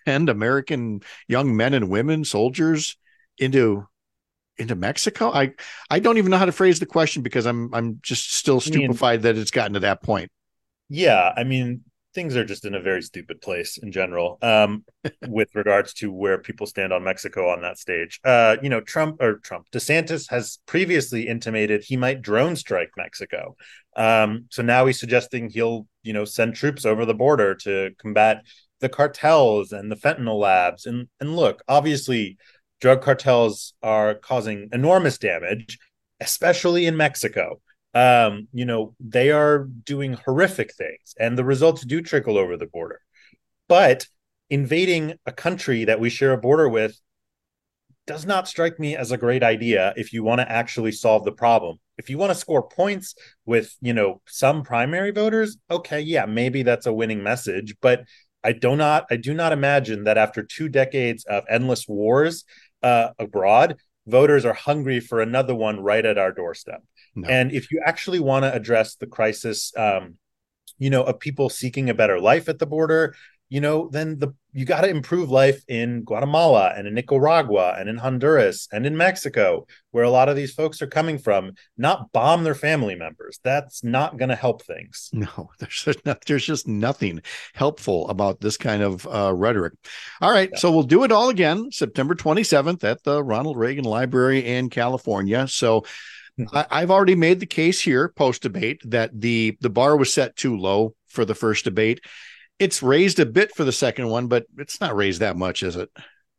send American young men and women, soldiers, into into Mexico? I I don't even know how to phrase the question because I'm I'm just still stupefied I mean, that it's gotten to that point. Yeah, I mean, things are just in a very stupid place in general, um, with regards to where people stand on Mexico on that stage. Uh, you know, Trump or Trump DeSantis has previously intimated he might drone strike Mexico. Um, so now he's suggesting he'll, you know, send troops over the border to combat the cartels and the fentanyl labs. And and look, obviously, drug cartels are causing enormous damage, especially in Mexico. Um, you know, they are doing horrific things, and the results do trickle over the border. But invading a country that we share a border with does not strike me as a great idea if you want to actually solve the problem. If you want to score points with, you know, some primary voters, okay, yeah, maybe that's a winning message. But I do not, I do not imagine that after two decades of endless wars uh, abroad, voters are hungry for another one right at our doorstep. No. And if you actually want to address the crisis, um, you know, of people seeking a better life at the border, you know, then the you got to improve life in Guatemala and in Nicaragua and in Honduras and in Mexico, where a lot of these folks are coming from, not bomb their family members. That's not going to help things. No, there's not, there's just nothing helpful about this kind of uh, rhetoric. All right, yeah. So we'll do it all again, September twenty-seventh at the Ronald Reagan Library in California. So I, I've already made the case here post-debate that the, the bar was set too low for the first debate. It's raised a bit for the second one, but it's not raised that much, is it?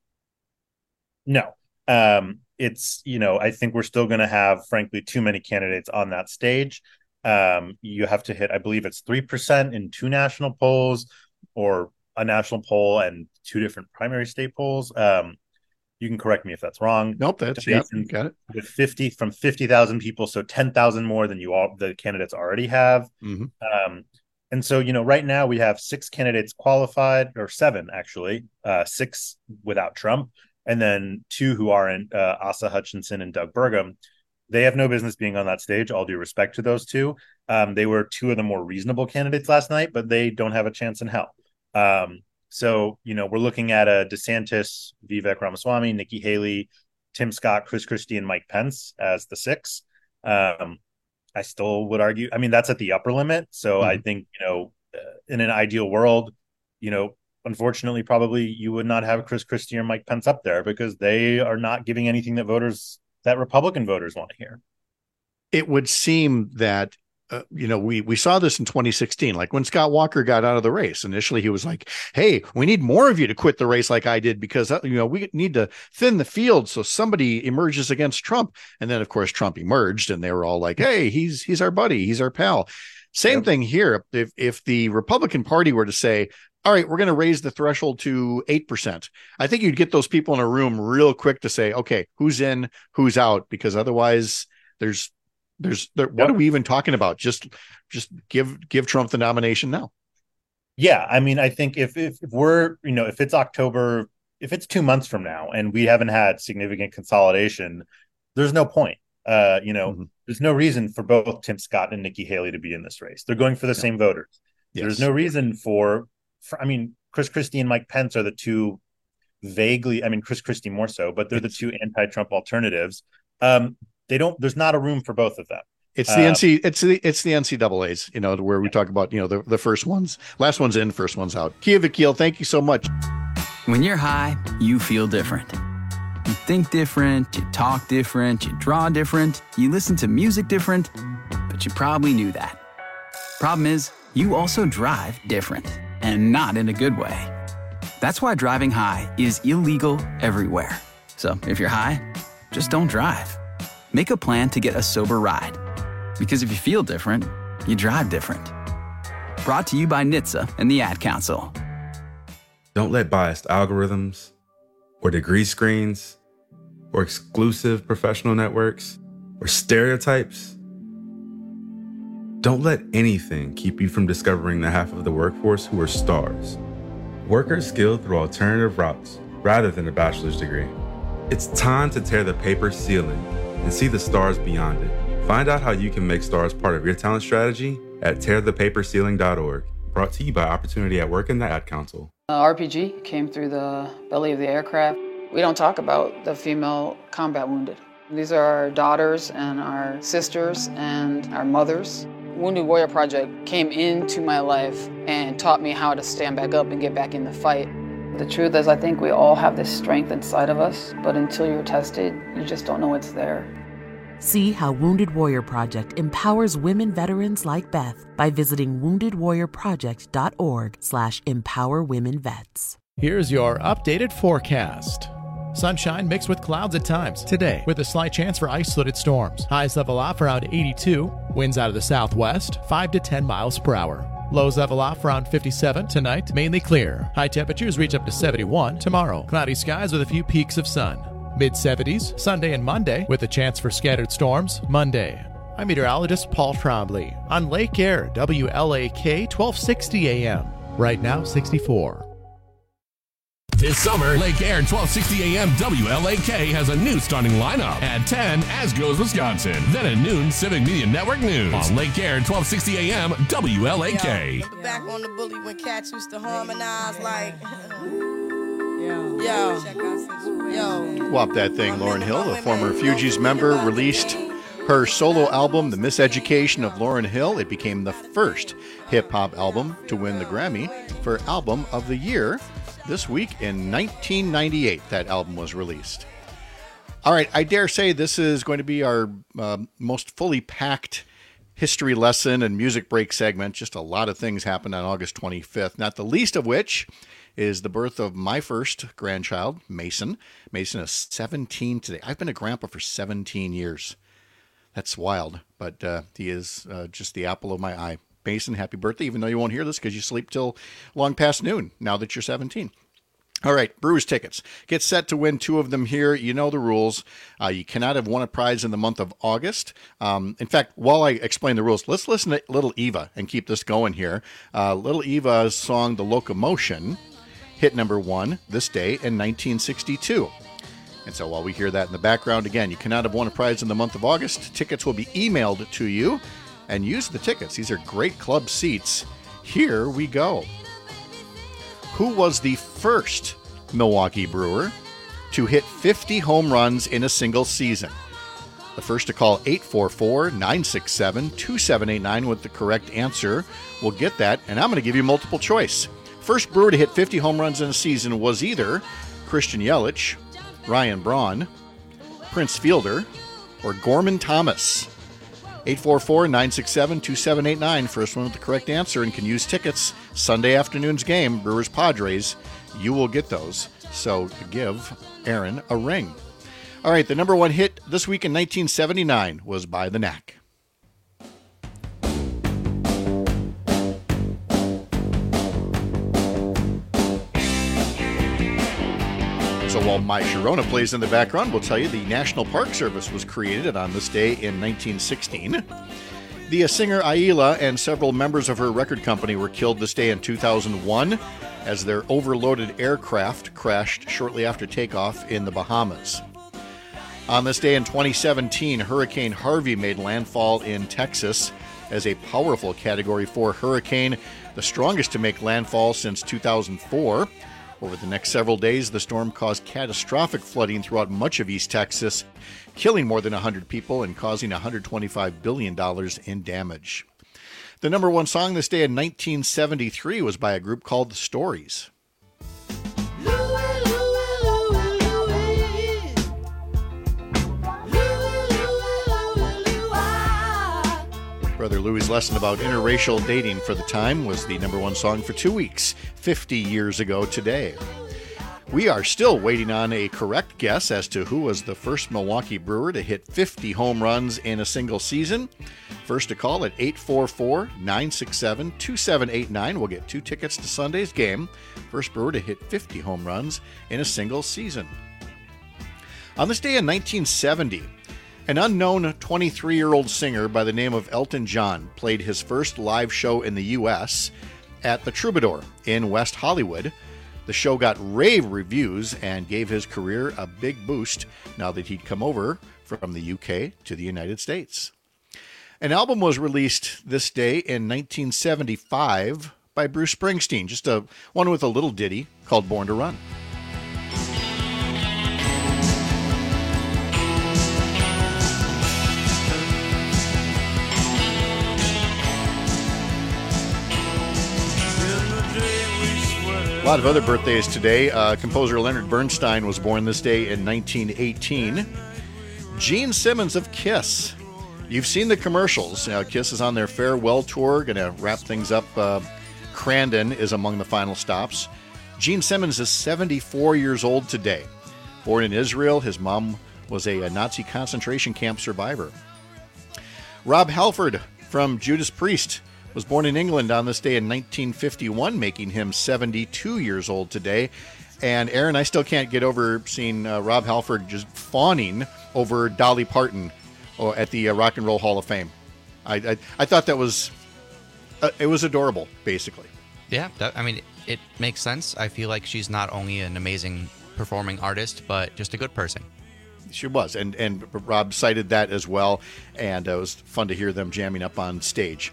No. Um, it's, you know, I think we're still going to have, frankly, too many candidates on that stage. Um, you have to hit, I believe it's three percent in two national polls, or a national poll and two different primary state polls. Um, you can correct me if that's wrong. Nope, that's, yeah, you got it. With fifty from fifty thousand people, so ten thousand more than you all, the candidates already have. Mm-hmm. Um, And so, you know, right now we have six candidates qualified, or seven, actually, uh, six without Trump, and then two who aren't, uh, Asa Hutchinson and Doug Burgum. They have no business being on that stage, all due respect to those two. Um, they were two of the more reasonable candidates last night, but they don't have a chance in hell. Um, so, you know, we're looking at a DeSantis, Vivek Ramaswamy, Nikki Haley, Tim Scott, Chris Christie, and Mike Pence as the six. Um, I still would argue, I mean, that's at the upper limit. So mm-hmm. I think, you know, uh, in an ideal world, you know, unfortunately, probably you would not have Chris Christie or Mike Pence up there because they are not giving anything that voters, that Republican voters want to hear. It would seem that, uh, you know, we, we saw this in twenty sixteen, like when Scott Walker got out of the race. Initially, he was like, hey, we need more of you to quit the race like I did because, uh, you know, we need to thin the field so somebody emerges against Trump. And then, of course, Trump emerged and they were all like, hey, he's he's our buddy. He's our pal. Same yep. thing here. If, if the Republican Party were to say, all right, we're going to raise the threshold to eight percent. I think you'd get those people in a room real quick to say, okay, who's in, who's out, because otherwise there's There's there, what yep. are we even talking about? Just just give give Trump the nomination now. Yeah, I mean, I think if, if if we're, you know, if it's October, if it's two months from now and we haven't had significant consolidation, there's no point. Uh, you know, mm-hmm. there's no reason for both Tim Scott and Nikki Haley to be in this race. They're going for the yeah. same voters. Yes. There's no reason for, for, I mean, Chris Christie and Mike Pence are the two vaguely, I mean, Chris Christie more so, but they're it's, the two anti-Trump alternatives. Um, They don't. There's not a room for both of them. It's the uh, N C. It's the it's the N C double A's. You know, where we talk about, you know, the, the first ones, last one's in, first one's out. Kia Vakil, thank you so much. When you're high, you feel different. You think different. You talk different. You draw different. You listen to music different. But you probably knew that. Problem is, you also drive different, and not in a good way. That's why driving high is illegal everywhere. So if you're high, just don't drive. Make a plan to get a sober ride. Because if you feel different, you drive different. Brought to you by N H T S A and the Ad Council. Don't let biased algorithms or degree screens or exclusive professional networks or stereotypes, don't let anything keep you from discovering the half of the workforce who are stars. Workers skilled through alternative routes rather than a bachelor's degree. It's time to tear the paper ceiling and see the stars beyond it. Find out how you can make stars part of your talent strategy at tear the paper ceiling dot org. Brought to you by Opportunity at Work and the Ad Council. The R P G came through the belly of the aircraft. We don't talk about the female combat wounded. These are our daughters and our sisters and our mothers. Wounded Warrior Project came into my life and taught me how to stand back up and get back in the fight. The truth is, I think we all have this strength inside of us, but until you're tested, you just don't know it's there. See how Wounded Warrior Project empowers women veterans like Beth by visiting woundedwarriorproject.org slash empower women vets. Here's your updated forecast. Sunshine mixed with clouds at times today, with a slight chance for isolated storms. Highs level off around eighty-two. Winds out of the southwest, five to ten miles per hour. Lows level off around fifty-seven. Tonight, mainly clear. High temperatures reach up to seventy-one. Tomorrow, cloudy skies with a few peaks of sun. mid seventies, Sunday and Monday, with a chance for scattered storms. Monday. I'm meteorologist Paul Trombley on Lake Air, W L A K, twelve sixty A M. Right now, sixty-four. This summer, Lake Air twelve sixty A M W L A K has a new starting lineup. At ten, As Goes Wisconsin. Then at noon, Civic Media Network News. On Lake Air twelve sixty A M W L A K. Yo, back on the bully when cats used to harmonize like... Yo. Yo. Yo. Whop that thing, Lauryn Hill, the former Fugees member, released her solo album, The Miseducation of Lauryn Hill. It became the first hip-hop album to win the Grammy for Album of the Year. This week in nineteen ninety-eight, that album was released. All right, I dare say this is going to be our uh, most fully packed history lesson and music break segment. Just a lot of things happened on August twenty-fifth, not the least of which is the birth of my first grandchild, Mason. Mason is seventeen today. I've been a grandpa for seventeen years. That's wild, but uh, he is uh, just the apple of my eye. Mason, happy birthday, even though you won't hear this because you sleep till long past noon now that you're seventeen. All right, Brewers tickets. Get set to win two of them here. You know the rules. Uh, you cannot have won a prize in the month of August. Um, in fact, while I explain the rules, let's listen to Little Eva and keep this going here. Uh, Little Eva's song, The Locomotion, hit number one this day in nineteen sixty-two. And so while we hear that in the background, again, you cannot have won a prize in the month of August. Tickets will be emailed to you. And use the tickets. These are great club seats. Here we go. Who was the first Milwaukee Brewer to hit fifty home runs in a single season? The first to call eight four four, nine six seven, two seven eight nine with the correct answer will get that. And I'm going to give you multiple choice. First Brewer to hit fifty home runs in a season was either Christian Yelich, Ryan Braun, Prince Fielder, or Gorman Thomas. eight four four, nine six seven, two seven eight nine. First one with the correct answer and can use tickets. Sunday afternoon's game, Brewers Padres. You will get those. So give Aaron a ring. All right, the number one hit this week in nineteen seventy-nine was By the Knack. So while My Sharona plays in the background, we'll tell you the National Park Service was created on this day in nineteen sixteen. The singer Aila and several members of her record company were killed this day in two thousand one as their overloaded aircraft crashed shortly after takeoff in the Bahamas. On this day in twenty seventeen, Hurricane Harvey made landfall in Texas as a powerful Category four hurricane, the strongest to make landfall since two thousand four. Over the next several days, the storm caused catastrophic flooding throughout much of East Texas, killing more than one hundred people and causing one hundred twenty-five billion dollars in damage. The number one song this day in nineteen seventy-three was by a group called The Stories. Brother Louie's lesson about interracial dating for the time was the number one song for two weeks, fifty years ago today. We are still waiting on a correct guess as to who was the first Milwaukee Brewer to hit fifty home runs in a single season. First to call at eight four four, nine six seven, two seven eight nine. We'll get two tickets to Sunday's game. First Brewer to hit fifty home runs in a single season. On this day in nineteen seventy, an unknown twenty-three-year-old singer by the name of Elton John played his first live show in the U S at the Troubadour in West Hollywood. The show got rave reviews and gave his career a big boost now that he'd come over from the U K to the United States. An album was released this day in nineteen seventy-five by Bruce Springsteen, just a one with a little ditty called Born to Run. A lot of other birthdays today. Uh, composer Leonard Bernstein was born this day in nineteen eighteen. Gene Simmons of Kiss. You've seen the commercials. Uh, Kiss is on their farewell tour, going to wrap things up. Uh, Crandon is among the final stops. Gene Simmons is seventy-four years old today. Born in Israel, his mom was a, a Nazi concentration camp survivor. Rob Halford from Judas Priest was born in England on this day in nineteen fifty-one, making him seventy-two years old today. And Aaron, I still can't get over seeing uh, Rob Halford just fawning over Dolly Parton at the uh, Rock and Roll Hall of Fame. I I, I thought that was uh, it was adorable, basically. Yeah, that, I mean, it makes sense. I feel like she's not only an amazing performing artist, but just a good person. She was, and and Rob cited that as well, and it was fun to hear them jamming up on stage.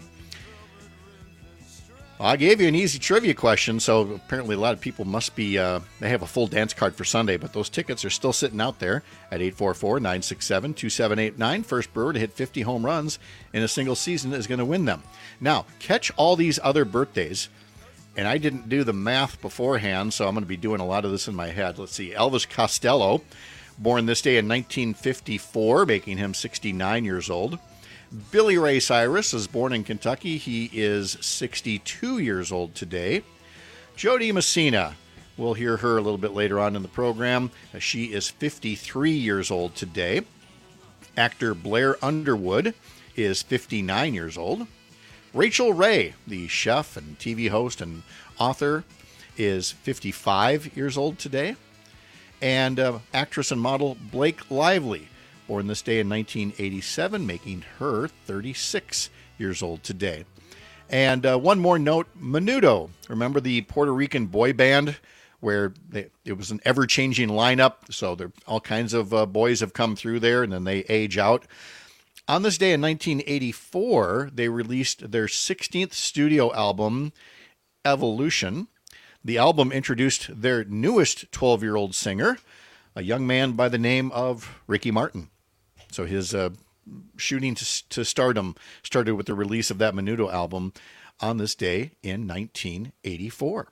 I gave you an easy trivia question, so apparently a lot of people must be, uh, they have a full dance card for Sunday, but those tickets are still sitting out there at eight four four, nine six seven, two seven eight nine. First brewer to hit fifty home runs in a single season is going to win them. Now, catch all these other birthdays, and I didn't do the math beforehand, so I'm going to be doing a lot of this in my head. Let's see, Elvis Costello, born this day in nineteen fifty-four, making him sixty-nine years old. Billy Ray Cyrus is born in Kentucky. He is sixty-two years old today. Jody Messina, we'll hear her a little bit later on in the program. She is fifty-three years old today. Actor Blair Underwood is fifty-nine years old. Rachel Ray, the chef and T V host and author, is fifty-five years old today. And uh, actress and model Blake Lively, born this day in nineteen eighty-seven, making her thirty-six years old today. And uh, one more note, Menudo. Remember the Puerto Rican boy band where they, it was an ever-changing lineup, so there all kinds of uh, boys have come through there, and then they age out. On this day in nineteen eighty-four, they released their sixteenth studio album, Evolution. The album introduced their newest twelve-year-old singer, a young man by the name of Ricky Martin. So his uh, shooting to, to stardom started with the release of that Menudo album on this day in nineteen eighty-four.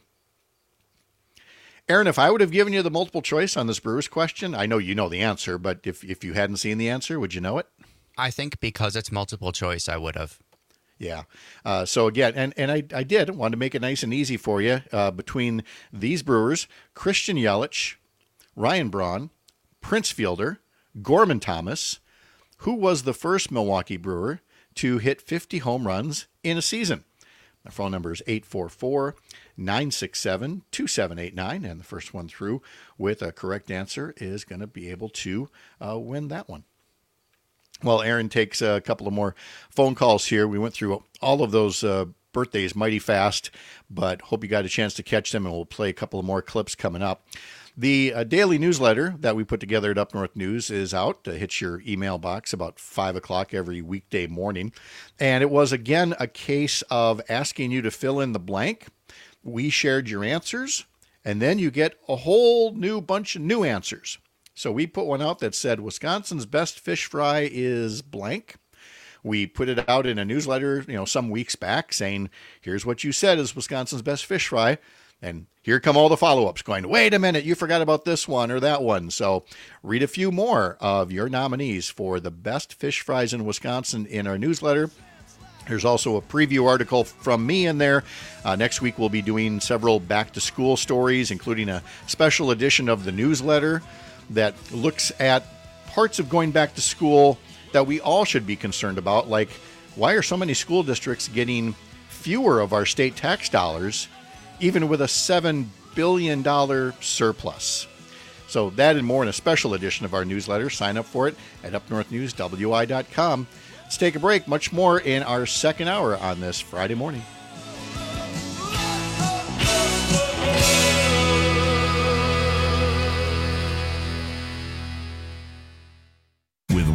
Aaron, if I would have given you the multiple choice on this Brewers question, I know you know the answer, but if, if you hadn't seen the answer, would you know it? I think because it's multiple choice, I would have. Yeah. Uh, so again, and, and I, I did want to make it nice and easy for you uh, between these Brewers, Christian Yelich, Ryan Braun, Prince Fielder, Gorman Thomas. Who was the first Milwaukee Brewer to hit fifty home runs in a season? My phone number is eight four four, nine six seven, two seven eight nine, and the first one through with a correct answer is going to be able to uh, win that one. Well, Aaron takes a couple of more phone calls here. We went through all of those uh, birthdays mighty fast, but hope you got a chance to catch them, and we'll play a couple of more clips coming up. The uh, daily newsletter that we put together at Up North News is out. It hits your email box about five o'clock every weekday morning. And it was, again, a case of asking you to fill in the blank. We shared your answers, and then you get a whole new bunch of new answers. So we put one out that said, Wisconsin's best fish fry is blank. We put it out in a newsletter, you know, some weeks back saying, here's what you said is Wisconsin's best fish fry. And here come all the follow-ups going, wait a minute, you forgot about this one or that one. So read a few more of your nominees for the best fish fries in Wisconsin in our newsletter. There's also a preview article from me in there. Uh, next week, we'll be doing several back-to-school stories, including a special edition of the newsletter that looks at parts of going back to school that we all should be concerned about, like why are so many school districts getting fewer of our state tax dollars even with a seven billion dollars surplus? So that and more in a special edition of our newsletter. Sign up for it at up north news w i dot com. Let's take a break. Much more in our second hour on this Friday morning.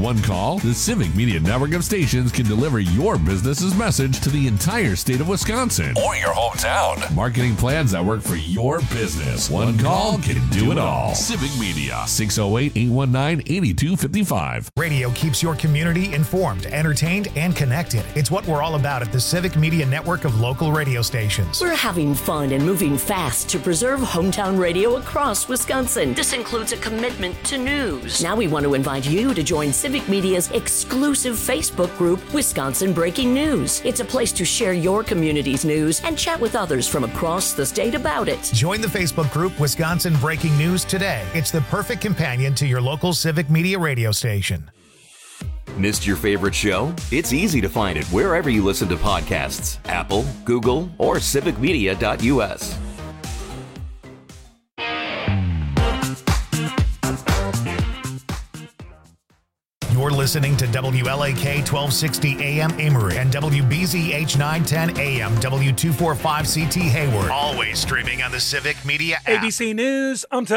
one call, the Civic Media network of stations can deliver your business's message to the entire state of Wisconsin or your hometown. Marketing plans that work for your business. One call can do it all. Civic Media, six oh eight, eight one nine, eight two five five. Radio keeps your community informed, entertained, and connected. It's what we're all about at the Civic Media network of local radio stations. We're having fun and moving fast to preserve hometown radio across Wisconsin. This includes a commitment to news. Now we want to invite you to join Civic Media's exclusive Facebook group, Wisconsin Breaking News. It's a place to share your community's news and chat with others from across the state about it. Join the Facebook group Wisconsin Breaking News today. It's the perfect companion to your local Civic Media radio station. Missed your favorite show? It's easy to find it wherever you listen to podcasts. Apple, Google, or civic media dot U S. You're listening to W L A K twelve sixty A M Amory and W B Z H nine ten A M W two forty-five C T Hayward. Always streaming on the Civic Media app. A B C News, I'm